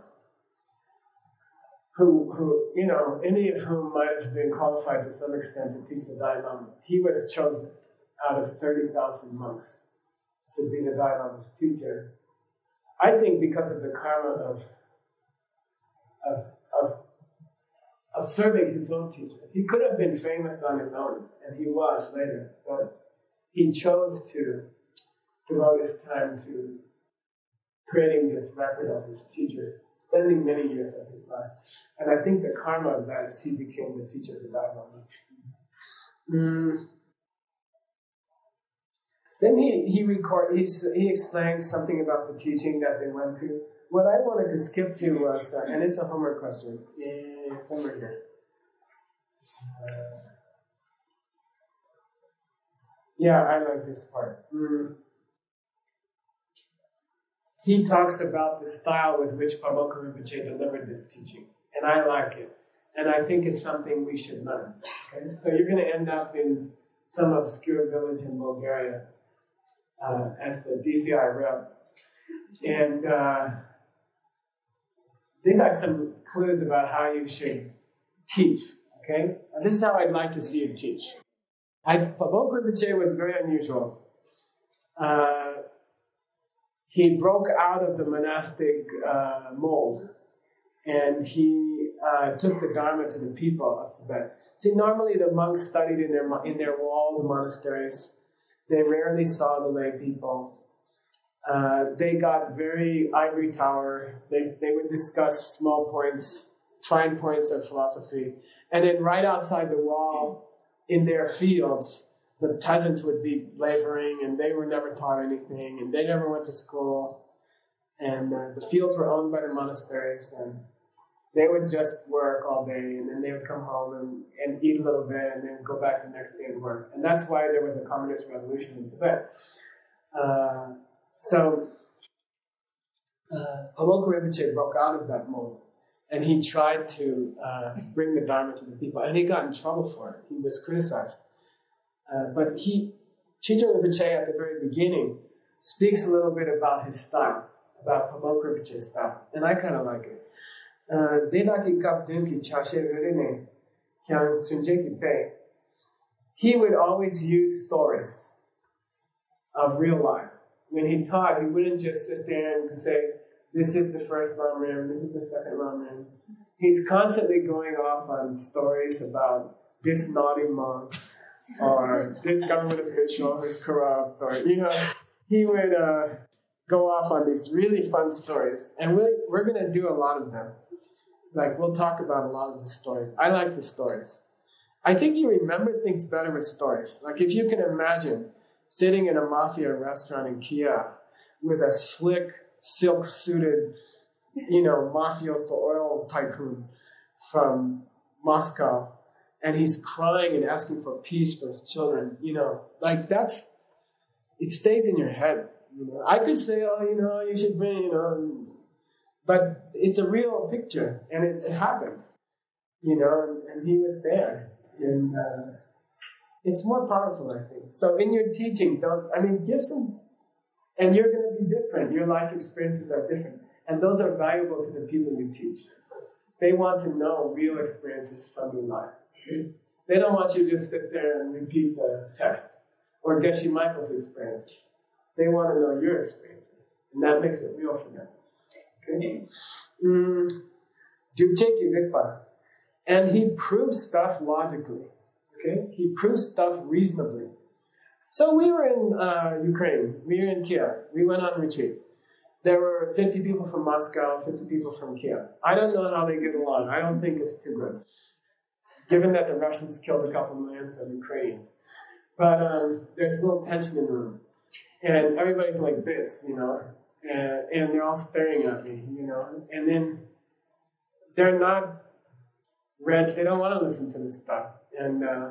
who, who, you know, any of whom might have been qualified to some extent to teach the Dalai Lama. He was chosen out of thirty thousand monks to be the Dalai Lama's teacher. I think because of the karma of, of, of, of serving his own teacher. He could have been famous on his own, and he was later, but he chose to devote his time to creating this record of his teachers, spending many years of his life. And I think the karma of that is he became the teacher of the Dalai Lama. Mm. Then he he record he he explained something about the teaching that they went to. What I wanted to skip to was, uh, and it's a homework question. Yeah, somewhere here. Uh, yeah, I like this part. Mm. He talks about the style with which Paboko Rinpoche delivered this teaching, and I like it. And I think it's something we should learn. Okay? So you're going to end up in some obscure village in Bulgaria uh, as the D P I rep. And uh, these are some clues about how you should teach. Okay? And this is how I'd like to see you teach. I, Paboko Rinpoche was very unusual. Uh, he broke out of the monastic uh, mold, and he uh, took the Dharma to the people of Tibet. See, normally the monks studied in their in their walled monasteries. They rarely saw the lay people. Uh, they got very ivory tower. They they would discuss small points, fine points of philosophy, and then right outside the wall, in their fields, the peasants would be laboring, and they were never taught anything, and they never went to school. And uh, the fields were owned by the monasteries, and they would just work all day, and then they would come home and, and eat a little bit, and then go back the next day and work. And that's why there was a communist revolution in Tibet. Uh, so, uh, Paboko Rinpoche broke out of that mold, and he tried to uh, bring the Dharma to the people, and he got in trouble for it. He was criticized. Uh, but he, Chijang Rinpoche at the very beginning speaks a little bit about his style, about Paboko Rinpoche's style, and I kind of like it. Dedaki kap dunki chashe rurine kyang sunjeki pe. He would always use stories of real life. When he taught, he wouldn't just sit there and say, this is the first Lamrim, this is the second Lamrim. He's constantly going off on stories about this naughty monk, or this government official who's corrupt, or, you know, he would uh, go off on these really fun stories. And we're, we're going to do a lot of them. Like, we'll talk about a lot of the stories. I like the stories. I think you remember things better with stories. Like, if you can imagine sitting in a mafia restaurant in Kiev with a slick, silk-suited, you know, mafioso oil tycoon from Moscow, and he's crying and asking for peace for his children, you know, like that's, it stays in your head. You know, I could say, oh, you know, you should bring, you know, but it's a real picture, and it, it happened, you know, and, and he was there, and uh, it's more powerful, I think. So in your teaching, don't, I mean, give some, and you're going to be different. Your life experiences are different, and those are valuable to the people you teach. They want to know real experiences from your life. They don't want you to just sit there and repeat the text or Geshe Michael's experience. They want to know your experiences, and that makes it real for them. Okay? Mm. Dupcheki Vikpa. And he proves stuff logically. Okay? He proves stuff reasonably. So we were in uh, Ukraine. We were in Kiev. We went on retreat. There were fifty people from Moscow, fifty people from Kiev. I don't know how they get along. I don't think it's too good, given that the Russians killed a couple millions of Ukrainians. But um, there's a little tension in the room. And everybody's like this, you know, and, and they're all staring at me, you know. And then they're not read, they don't want to listen to this stuff. And uh,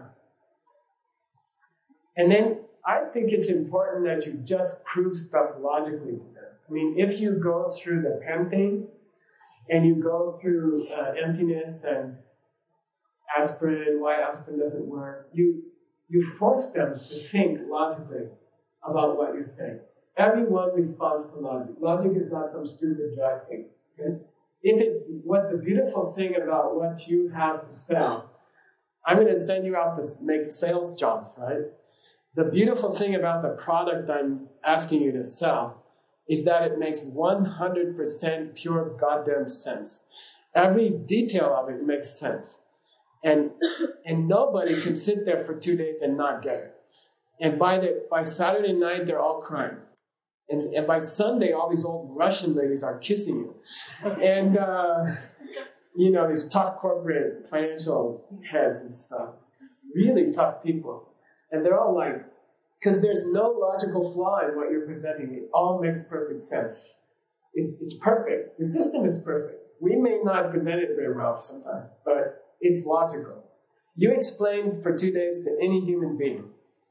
and then I think it's important that you just prove stuff logically to them. I mean, if you go through the pen thing, and you go through uh, emptiness and aspirin, why aspirin doesn't work, you you force them to think logically about what you're saying. Everyone responds to logic. Logic is not some stupid dry thing. Okay? If it, what the beautiful thing about what you have to sell, I'm going to send you out to make sales jobs, right? The beautiful thing about the product I'm asking you to sell is that it makes one hundred percent pure goddamn sense. Every detail of it makes sense. And and nobody can sit there for two days and not get it. And by the by Saturday night, they're all crying. And, and by Sunday, all these old Russian ladies are kissing you. And, uh, you know, these top corporate financial heads and stuff. Really tough people. And they're all like, because there's no logical flaw in what you're presenting. It all makes perfect sense. It, it's perfect. The system is perfect. We may not present it very well sometimes, but it's logical. You explain for two days to any human being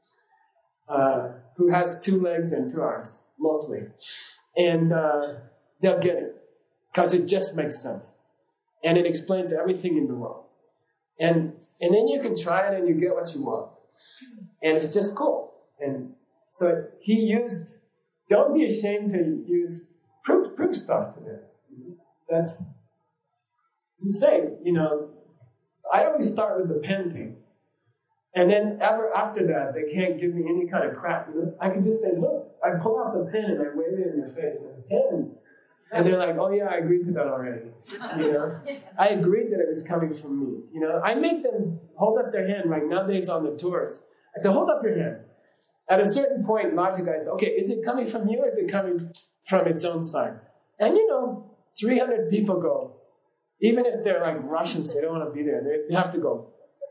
uh, who has two legs and two arms, mostly, and uh, they'll get it because it just makes sense, and it explains everything in the world. And and then you can try it and you get what you want, and it's just cool. And so he used. Don't be ashamed to use proof proof stuff to them. That's you say, you know. I always start with the pen thing. And then ever after that, they can't give me any kind of crap. You know? I can just say, look, I pull out the pen and I wave it in their face. And, pen. And they're like, oh yeah, I agreed to that already. You know? I agreed that it was coming from me. You know? I make them hold up their hand, like nowadays on the tours. I say, hold up your hand. At a certain point, logic, I say, okay, is it coming from you or is it coming from its own side? And you know, three hundred people go. Even if they're like Russians, they don't want to be there. They, they have to go.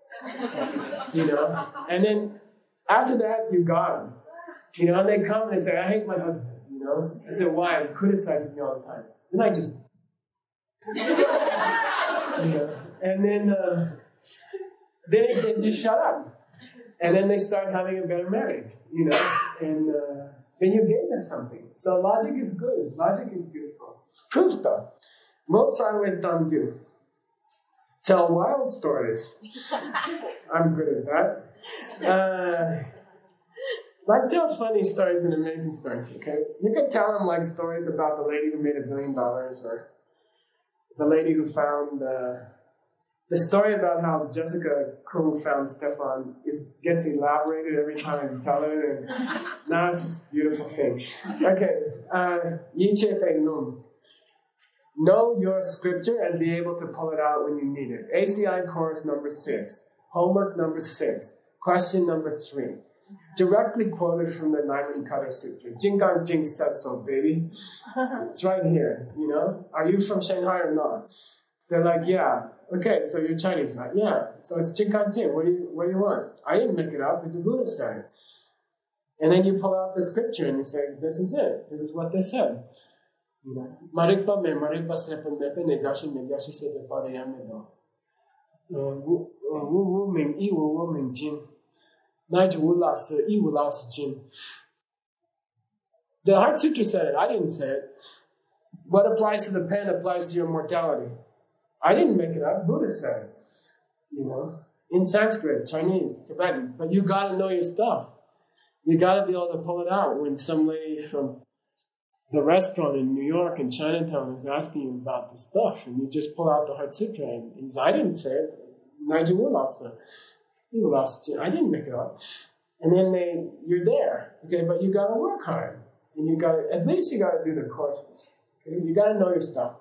You know? And then after that, you got them. You know, and they come and they say, I hate my husband. You know? I say, why? He criticizes me all the time. Then I just... you know? And then, uh, then it, it just shut up. And then they start having a better marriage. You know? And uh, then you gave them something. So logic is good. Logic is beautiful. Proof stuff. Mozart went on you. Tell wild stories. I'm good at that. Uh, like tell funny stories and amazing stories, okay? You can tell them like stories about the lady who made a billion dollars or the lady who found uh, the story about how Jessica Kung found Stefan is gets elaborated every time you tell it, and now it's this beautiful thing. Okay, uh, Yi Che Pei Nung. Know your scripture and be able to pull it out when you need it. A C I course number six. Homework number six. Question number three. Directly quoted from the Naimankata Sutra. Jingang Jing said so, baby. It's right here, you know? Are you from Shanghai or not? They're like, yeah. Okay, so you're Chinese, right? Yeah. So it's Jingang Jing. What do you, what do you want? I didn't make it up. The Buddha said it. And then you pull out the scripture and you say, this is it. This is what they said. You know, Marikpa me Marikpa sepa mepe negashi negashi sepa pariyamedo. Wu wu ming I wu wu ming jin. Naj wu la se I wu la se jin. The Heart Sutra said it. I didn't say it. What applies to the pen applies to your mortality. I didn't make it up. Buddha said it. You know, in Sanskrit, Chinese, Tibetan. But you got to know your stuff. You got to be able to pull it out when some lady from the restaurant in New York in Chinatown is asking you about the stuff, and you just pull out the Heart Sutra, and he's, I didn't say it. Nigel Woolasa. I didn't make it up. And then they, you're there, okay, but you gotta work hard. And you gotta, at least you gotta do the courses. Okay? You gotta know your stuff.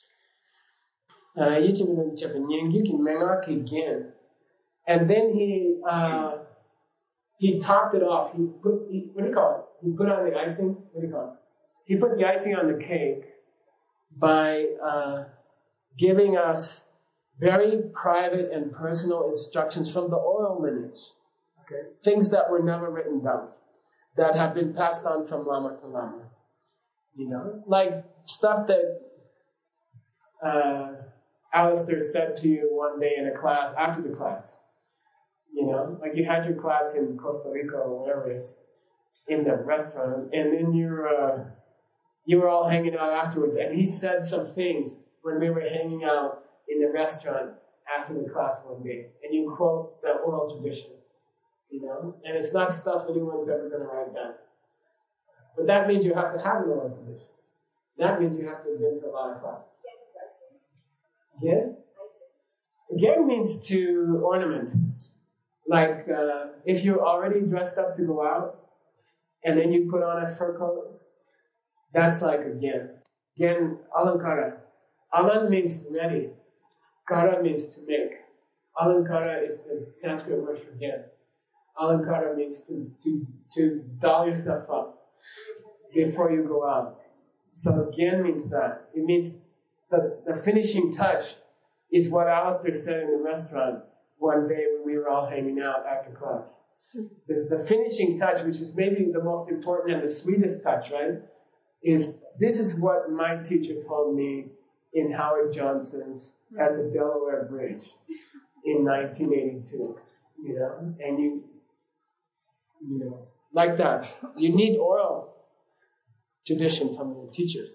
And then he, uh, he topped it off. He put, he, what do you call it? He put on the icing. What do you call it? He put the icing on the cake by uh, giving us very private and personal instructions from the oil lineage. Okay, things that were never written down, that have been passed on from Lama to Lama. You know, like stuff that uh, Alistair said to you one day in a class, after the class. You know, like you had your class in Costa Rica or wherever it is, in the restaurant, and then you're, uh, you were all hanging out afterwards, and he said some things when we were hanging out in the restaurant after the class one day, and you quote the oral tradition, you know, and it's not stuff anyone's ever going to write down. But that means you have to have an oral tradition. That means you have to have been to a lot of classes. Again? Again means to ornament. Like, uh, if you're already dressed up to go out, and then you put on a fur coat, that's like again. Again, alankara. Alan means ready. Kara means to make. Alankara is the Sanskrit word for again. Alankara means to, to, to doll yourself up before you go out. So again means that. It means the, the finishing touch is what Alistair said in the restaurant one day when we were all hanging out after class. The, the finishing touch, which is maybe the most important and the sweetest touch, right, is this is what my teacher told me in Howard Johnson's at the Delaware Bridge in nineteen eighty-two, you know, and you, you know, like that. You need oral tradition from your teachers.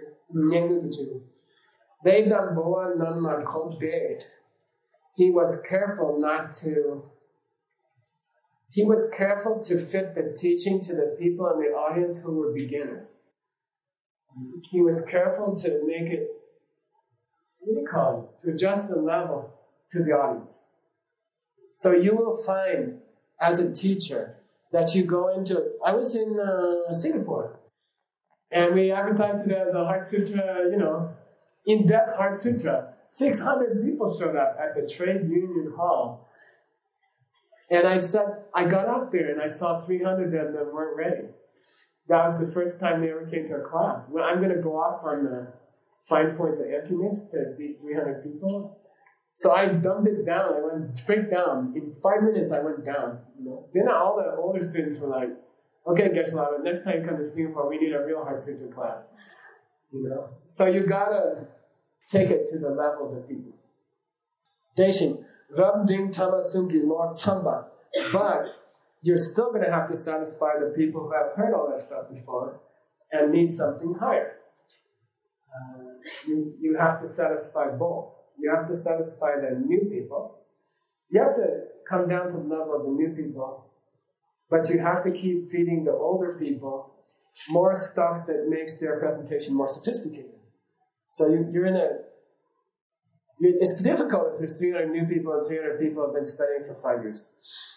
Vedam Boa Namma Kote. He was careful not to, he was careful to fit the teaching to the people in the audience who were beginners. He was careful to make it, what do you call it, to adjust the level to the audience. So you will find, as a teacher, that you go into, I was in uh, Singapore, and we advertised it as a Heart Sutra, you know, in-depth Heart Sutra. six hundred people showed up at the Trade Union Hall. And I said, I got up there and I saw three hundred of them weren't ready. That was the first time they ever came to a class. Well, I'm going to go off on the five points of emptiness to these three hundred people. So I dumbed it down. I went straight down. In five minutes, I went down. You know? Then all the older students were like, okay, Geshe-la, next time you come to Singapore, we need a real Heart Sutra class. You know? So you got to take it to the level of the people. Deshin, Ram Ding Tama Sungi Lord Tsamba. But you're still going to have to satisfy the people who have heard all that stuff before and need something higher. Uh, you, you have to satisfy both. You have to satisfy the new people. You have to come down to the level of the new people, but you have to keep feeding the older people more stuff that makes their presentation more sophisticated. So you, you're in a, you, it's difficult if there's three hundred new people and three hundred people have been studying for five years.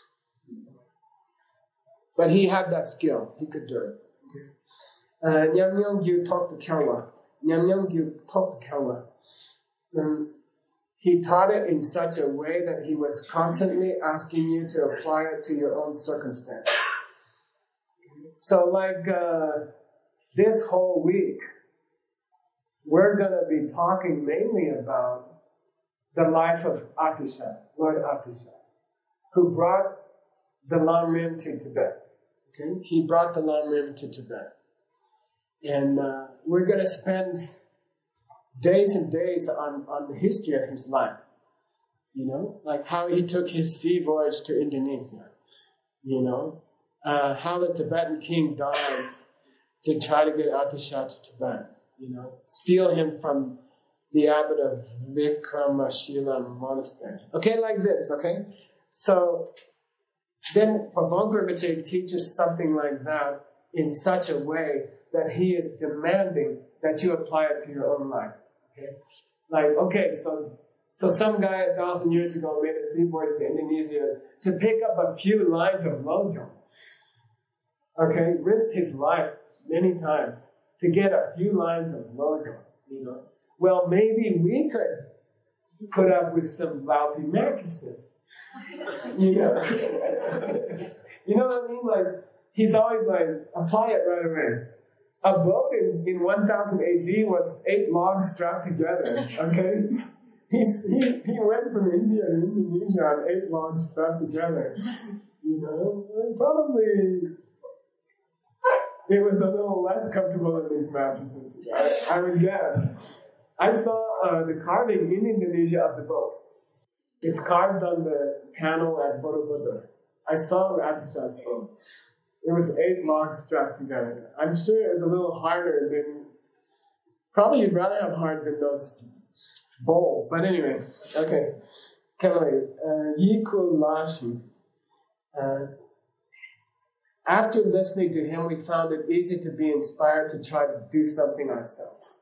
But he had that skill. He could do it. Okay. Nyam Nyam Gyu talked to Khyalwa. Nyam Nyam Gyu talked to Khyalwa. Um, he taught it in such a way that he was constantly asking you to apply it to your own circumstance. So like uh, this whole week, we're going to be talking mainly about the life of Atisha, Lord Atisha, who brought the Lamrim to Tibet. Okay, he brought the Lamrim to Tibet. And uh, we're going to spend days and days on, on the history of his life. You know, like how he took his sea voyage to Indonesia. You know, uh, how the Tibetan king died to try to get Atisha to Tibet. You know, steal him from the abbot of Vikramasila monastery. Okay, like this, okay? So, then Pabongpa Rinpoche teaches something like that in such a way that he is demanding that you apply it to your own life. Okay? Like, okay, so so some guy a thousand years ago made a sea voyage to Indonesia to pick up a few lines of Lojong. Okay, risked his life many times to get a few lines of Lojong, you know. Well, maybe we could put up with some lousy mattresses. You know, You know what I mean? Like, he's always like, apply it right away. A boat in, in one thousand A D was eight logs strapped together, okay? He's, he, he went from India to Indonesia on eight logs strapped together. You know, probably it was a little less comfortable than these mattresses, I, I would guess. I saw uh, the carving in Indonesia of the boat. It's carved on the panel at Borobudur. I saw Atisha's boat. It was eight logs strapped together. I'm sure it was a little harder than, probably you'd rather have hard than those bowls. But anyway, okay. Kawai, Yiku Lashi. After listening to him, we found it easy to be inspired to try to do something ourselves.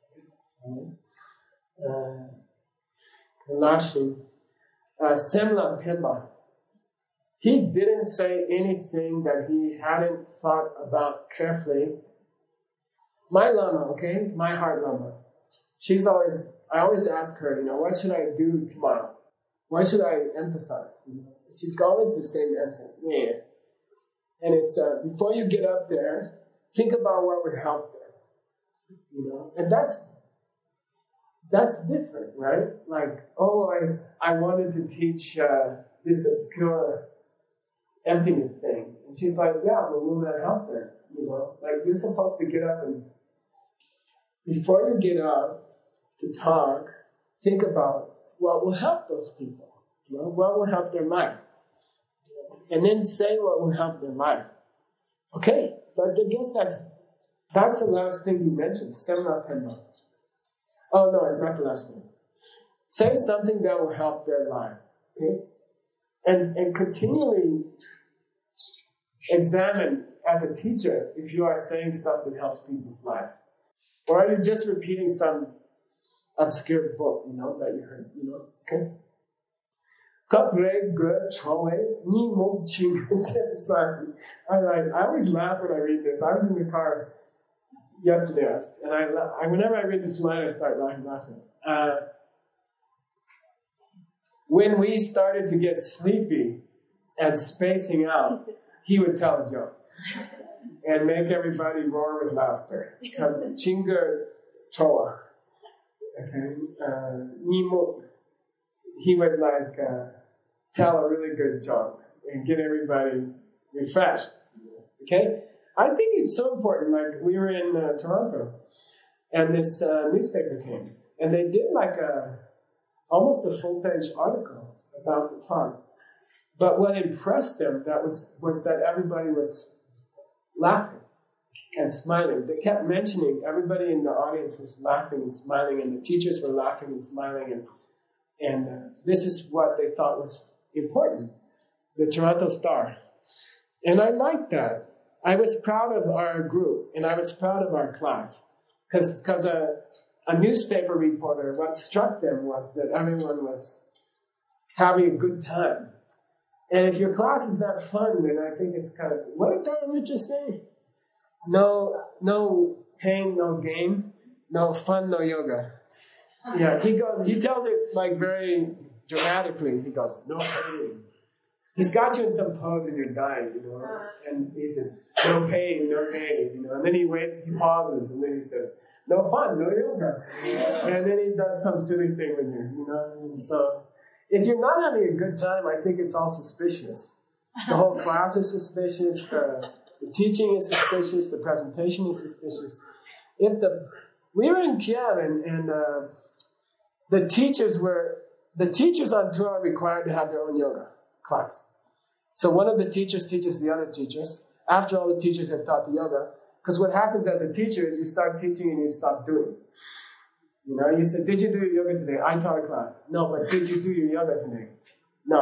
Lashi. Semla Pimba. He didn't say anything that he hadn't thought about carefully. My Lama, okay? My heart Lama. She's always, I always ask her, you know, what should I do tomorrow? What should I emphasize? You know? She's always the same answer. Yeah. And it's, uh, before you get up there, think about what would help there. You know? And that's, that's different, right? Like, oh, I, I wanted to teach, uh, this obscure emptiness thing. And she's like, yeah, but will that help there? You know, like you're supposed to get up and, before you get up to talk, think about what will help those people. You know, what will help their life. And then say what will help their life. Okay, so I guess that's, that's the last thing you mentioned, Semla Pemba. Oh no, it's not the last one. Say something that will help their life. Okay? And, and continually examine as a teacher if you are saying stuff that helps people's lives. Or are you just repeating some obscure book, you know, that you heard, you know, okay? I like, I always laugh when I read this. I was in the car yesterday, and I, I whenever I read this line, I start laughing, laughing. Uh, when we started to get sleepy and spacing out, he would tell a joke and make everybody roar with laughter. Chinga choa. Okay. Uh, he would like uh, tell a really good joke and get everybody refreshed. Okay. I think it's so important. Like we were in uh, Toronto, and this uh, newspaper came, and they did like a almost a full page article about the talk. But what impressed them that was was that everybody was laughing and smiling. They kept mentioning everybody in the audience was laughing and smiling, and the teachers were laughing and smiling, and and uh, this is what they thought was important. The Toronto Star, and I liked that. I was proud of our group, and I was proud of our class, because because a a newspaper reporter, what struck them was that everyone was having a good time. And if your class is not fun, then I think it's kind of, what did Dharma just say? No, no pain, no gain. No fun, no yoga. Yeah, he goes, he tells it like very dramatically. He goes, no pain. He's got you in some pose and you're dying, you know. And he says, no pain, no gain, you know. And then he waits, he pauses, and then he says, no fun, no yoga. And then he does some silly thing with you, you know. And so, if you're not having a good time, I think it's all suspicious. The whole class is suspicious, the, the teaching is suspicious, the presentation is suspicious. If the we were in Kiev, and, and uh, the teachers were the teachers on tour are required to have their own yoga class. So one of the teachers teaches the other teachers after all the teachers have taught the yoga. Because what happens as a teacher is you start teaching and you stop doing. You know, you said, did you do your yoga today? I taught a class. No, but did you do your yoga today? No.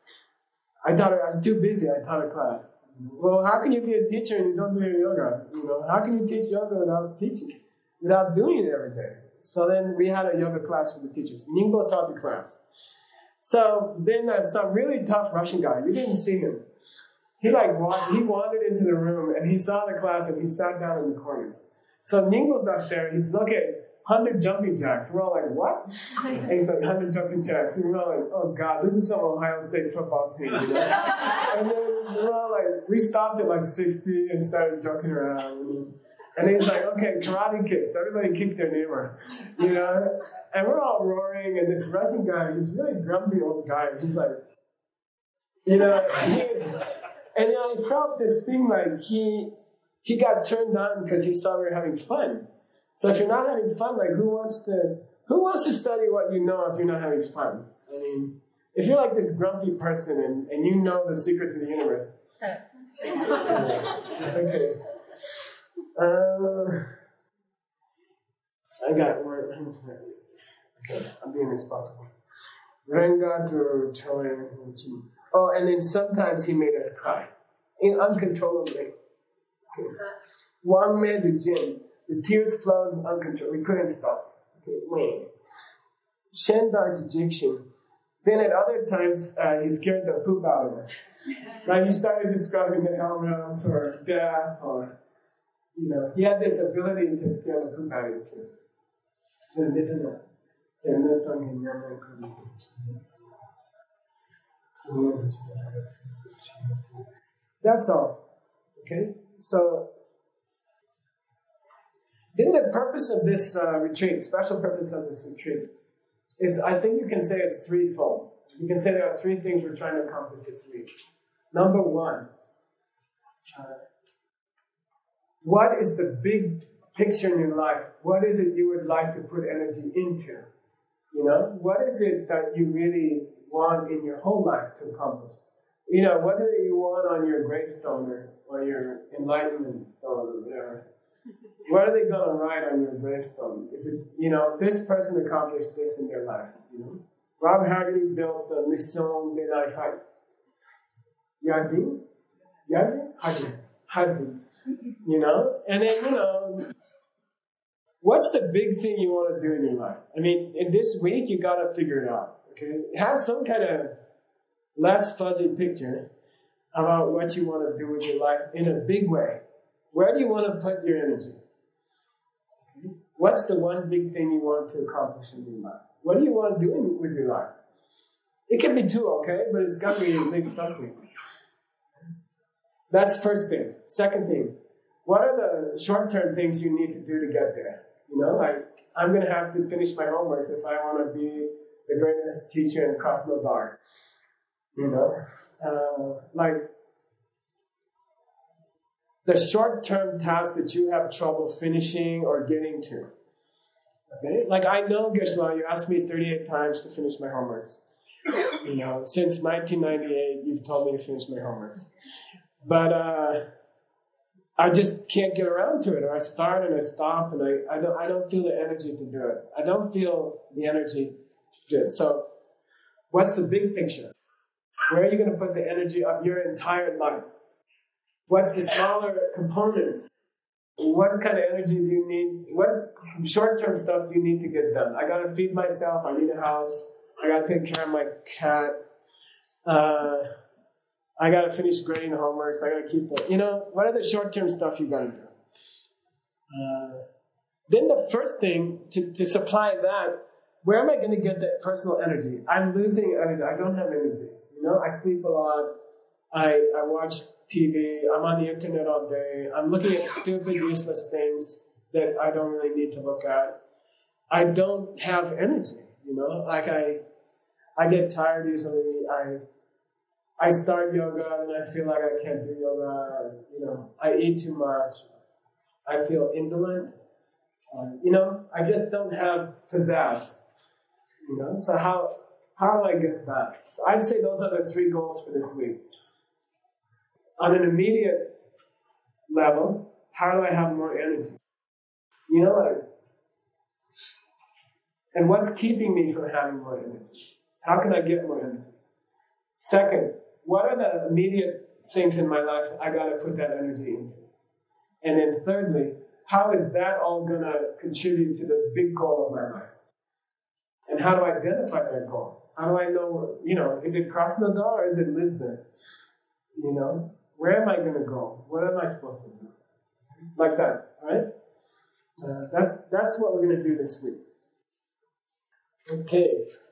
I thought I was too busy. I taught a class. Well, how can you be a teacher and you don't do your yoga? You know, how can you teach yoga without teaching, without doing it every day? So then we had a yoga class for the teachers. Ningbo taught the class. So then uh, some really tough Russian guy, you didn't see him. He like wa- he wandered into the room and he saw the class and he sat down in the corner. So Ningbo's up there, he's looking, hundred jumping jacks. We're all like, what? And he's like, hundred jumping jacks. And we're all like, oh God, this is some Ohio State football team, you know? And then we're all like, we stopped at like sixty and started joking around. And he's like, okay, karate kicks. Everybody kick their neighbor, you know? And we're all roaring, and this Russian guy, he's really grumpy old guy. He's like, you know, he is, and you know, I felt this thing like he, he got turned on because he saw we were having fun. So if you're not having fun, like who wants to, who wants to study what you know if you're not having fun? I mean, if you're like this grumpy person and, and you know the secrets of the universe. Okay. Uh, I got more. Okay, I'm being responsible. Renga to Choen. Oh, and then sometimes he made us cry. In uncontrollably. Okay. Wang made the gym. The tears flowed uncontrollably. We couldn't stop. Okay, wait. Shendar to Jikshin. Then at other times, uh, he scared the poop out of us. Like he started describing the elements or death or, you know, he had this ability to scare the poop out of you too. That's all. Okay? So, then the purpose of this uh, retreat, special purpose of this retreat, it's, I think you can say it's threefold. You can say there are three things we're trying to accomplish this week. Number one, uh, what is the big picture in your life? What is it you would like to put energy into? You know, what is it that you really want in your whole life to accomplish? You know, what do you want on your gravestone or, or your enlightenment stone or whatever? What are they going to write on your gravestone? Is it, you know, this person accomplished this in their life, you know? Rob Haggerty built the Mission de la Haye. Yadi? Yadi? Haggerty. Haggerty. You know? And then, you know, what's the big thing you want to do in your life? I mean, in this week, you got to figure it out, okay? Have some kind of less fuzzy picture about what you want to do with your life in a big way. Where do you want to put your energy? What's the one big thing you want to accomplish in your life? What do you want to do with your life? It can be two, okay? But it's got to be at least something. That's first thing. Second thing, what are the short-term things you need to do to get there? You know, like, I'm going to have to finish my homework if I want to be the greatest teacher in Krasnodar. You know? Uh, like, the short-term tasks that you have trouble finishing or getting to. Okay? Like, I know, Geshe-la, you asked me thirty-eight times to finish my homeworks. You know, since nineteen ninety-eight, you've told me to finish my homeworks. But uh, I just can't get around to it. Or I start and I stop, and I, I, don't, I don't feel the energy to do it. I don't feel the energy to do it. So, what's the big picture? Where are you going to put the energy of your entire life? What's the smaller components? What kind of energy do you need? What short-term stuff do you need to get done? I got to feed myself. I need a house. I got to take care of my cat. Uh, I got to finish grading the homeworks. I got to keep the, you know, what are the short-term stuff you got to do? Uh, then the first thing to, to supply that, where am I going to get that personal energy? I'm losing energy. I don't have energy. You know, I sleep a lot. I, I watch T V, I'm on the internet all day, I'm looking at stupid, useless things that I don't really need to look at. I don't have energy, you know, like I I get tired easily, I I start yoga and I feel like I can't do yoga, you know, I eat too much, I feel indolent, uh, you know, I just don't have pizzazz, you know, so how, how do I get that? So I'd say those are the three goals for this week. On an immediate level, how do I have more energy? You know, like, and what's keeping me from having more energy? How can I get more energy? Second, what are the immediate things in my life I got to put that energy into? And then thirdly, how is that all going to contribute to the big goal of my life? And how do I identify that goal? How do I know, you know, is it Krasnodar or is it Lisbon? You know? Where am I going to go? What am I supposed to do? Like that, right? Uh, that's that's what we're going to do this week. Okay.